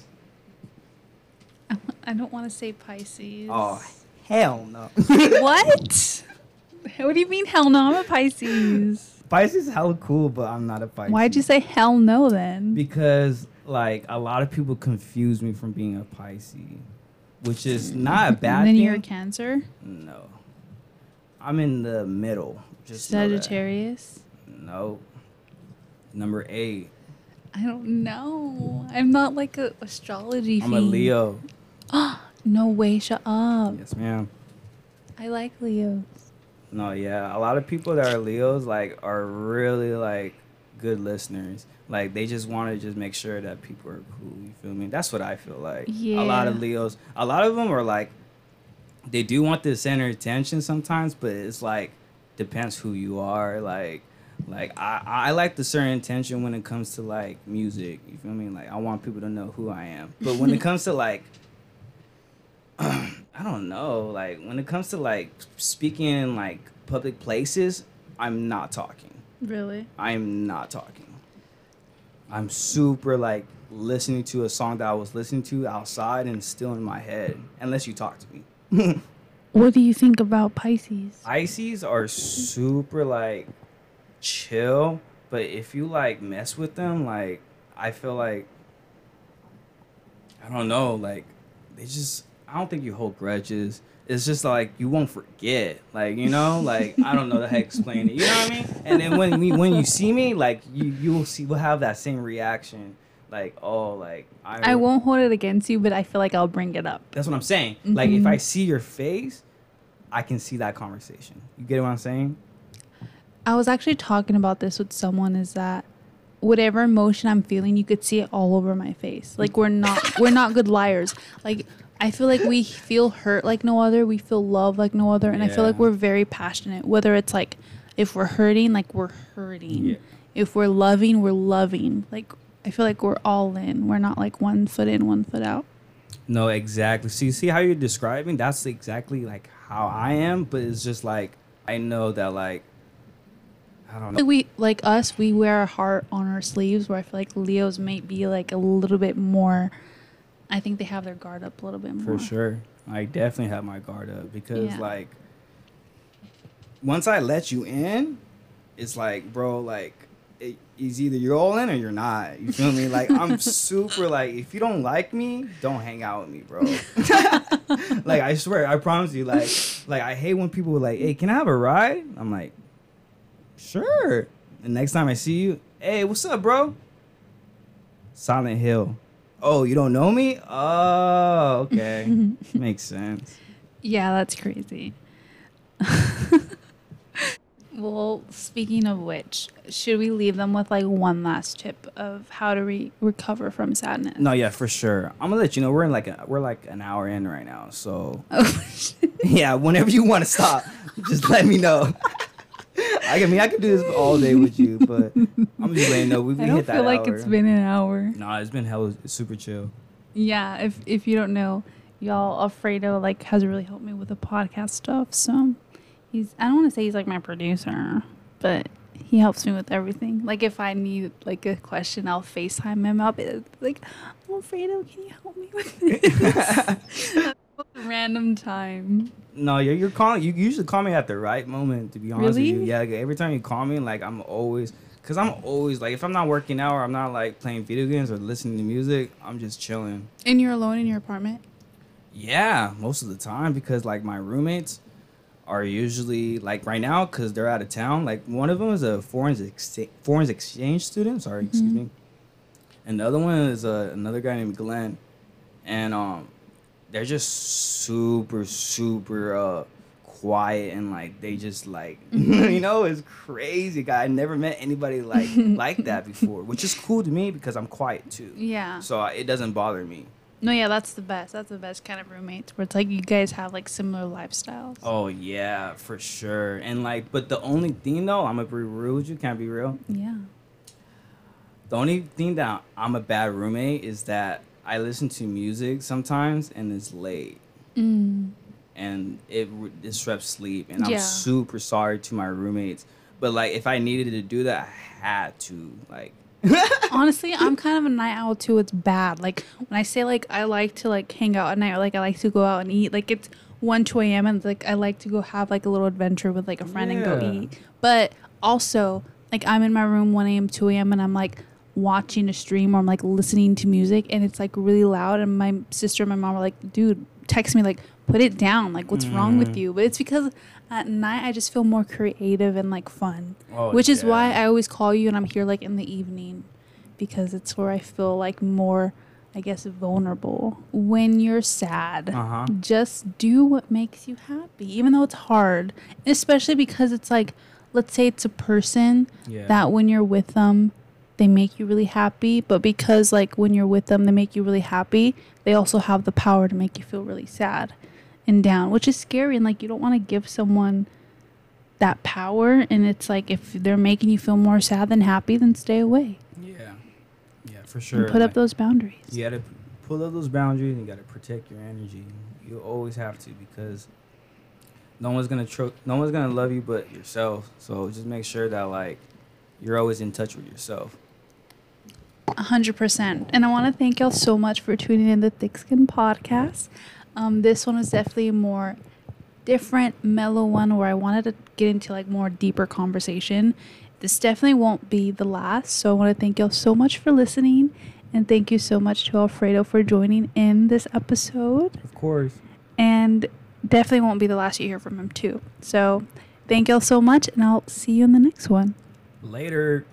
I don't want to say Pisces. Oh hell no. What? What do you mean hell no? I'm a Pisces. Pisces is hella cool, but I'm not a Pisces. Why'd you say hell no then? Because like a lot of people confuse me from being a Pisces, which is not a bad And then thing. you're a Cancer? No, I'm in the middle. Just know that. Sagittarius? No. Number 8. I don't know. I'm not like a astrology I'm a Leo. No way, shut up. Yes, ma'am. I like Leos. No, yeah. A lot of people that are Leos like are really like good listeners. Like they just want to just make sure that people are cool. You feel me? That's what I feel like. Yeah. A lot of Leos. A lot of them are like they do want the center of attention sometimes, but it's like depends who you are. Like I like the certain attention when it comes to like music. You feel me? Like I want people to know who I am. But when it comes to like I don't know, like when it comes to like speaking in like public places, I'm not talking. Really? I'm not talking. I'm super like listening to a song that I was listening to outside and it's still in my head unless you talk to me. What do you think about Pisces? Pisces are super like chill, but if you like mess with them, like I feel like I don't know, like they just I don't think you hold grudges. It's just like you won't forget, like you know, like I don't know how to explain it. You know what I mean? And then when you see me, like we'll have that same reaction, like oh, like I won't hold it against you, but I feel like I'll bring it up. That's what I'm saying. Like if I see your face, I can see that conversation. You get what I'm saying? I was actually talking about this with someone. Is that whatever emotion I'm feeling, you could see it all over my face. Like we're not good liars. Like I feel like we feel hurt like no other. We feel love like no other. And I feel like we're very passionate. Whether it's like if we're hurting, like we're hurting. Yeah. If we're loving, we're loving. Like I feel like we're all in. We're not like 1 foot in, 1 foot out. No, exactly. See how you're describing? That's exactly like how I am. But it's just like I know that like I don't know. We wear our heart on our sleeves. Where I feel like Leos might be like a little bit more. I think they have their guard up a little bit more. For sure. I definitely have my guard up because like once I let you in, it's like, bro, like it's either you're all in or you're not. You feel me? Like I'm super like if you don't like me, don't hang out with me, bro. Like I swear, I promise you, like I hate when people are like, hey, can I have a ride? I'm like, sure. The next time I see you, hey, what's up, bro? Silent Hill. Oh, you don't know me? Oh, okay. Makes sense. Yeah, that's crazy. Well, speaking of which, should we leave them with like one last tip of how to recover from sadness? No, yeah, for sure. I'm gonna let you know we're like an hour in right now, so Oh, yeah. Whenever you want to stop, just let me know. I can do this all day with you, but I'm just letting you know we I don't hit that feel like hour. it's been an hour. Nah, it's been hella super chill. Yeah, if you don't know, y'all, Alfredo like has really helped me with the podcast stuff. So I don't want to say he's like my producer, but he helps me with everything. Like if I need like a question, I'll FaceTime him. I'll be like, Alfredo, can you help me with this? Random time. No, you're calling. You usually call me at the right moment. To be honest Really? with you, yeah. Like, every time you call me, like I'm always like if I'm not working out or I'm not like playing video games or listening to music, I'm just chilling. And you're alone in your apartment? Yeah, most of the time because like my roommates are usually like right now because they're out of town. Like one of them is a foreign exchange student. Sorry, excuse me. And the other one is another guy named Glenn, and they're just super quiet and like they just like it's crazy. I never met anybody like that before, which is cool to me because I'm quiet too. Yeah. So it doesn't bother me. No, yeah, that's the best. That's the best kind of roommates where it's like you guys have like similar lifestyles. Oh yeah, for sure. And like, but the only thing though, I'm gonna be real with you. Can't be real. Yeah. The only thing that I'm a bad roommate is that I listen to music sometimes and it's late. And it disrupts sleep. And Yeah. I'm super sorry to my roommates. But like, if I needed to do that, I had to. Like, Honestly, I'm kind of a night owl too. It's bad. Like when I say like I like to like hang out at night or like I like to go out and eat, like it's 1, 2 a.m. and like I like to go have like a little adventure with like a friend and go Yeah. eat. But also like I'm in my room 1 a.m., 2 a.m. and I'm like watching a stream or I'm like listening to music and it's like really loud and my sister and my mom are like, dude, text me like put it down. Like what's wrong with you? But it's because at night I just feel more creative and like fun. Which is why I always call you and I'm here like in the evening because it's where I feel like more, I guess, vulnerable. When you're sad, just do what makes you happy, even though it's hard. Especially because it's like, let's say it's a person that when you're with them, they make you really happy. But because like when you're with them, they make you really happy, they also have the power to make you feel really sad and down, which is scary. And like you don't want to give someone that power. And it's like if they're making you feel more sad than happy, then stay away. Yeah, for sure. And put up those boundaries. You gotta pull up those boundaries and you gotta protect your energy. You always have to because no one's gonna love you but yourself. So just make sure that like you're always in touch with yourself. 100%. And I want to thank y'all so much for tuning in the Thick Skin podcast. This one was definitely a more different, mellow one where I wanted to get into like more deeper conversation. This definitely won't be the last. So I want to thank y'all so much for listening. And thank you so much to Alfredo for joining in this episode. Of course. And definitely won't be the last you hear from him too. So thank y'all so much and I'll see you in the next one. Later.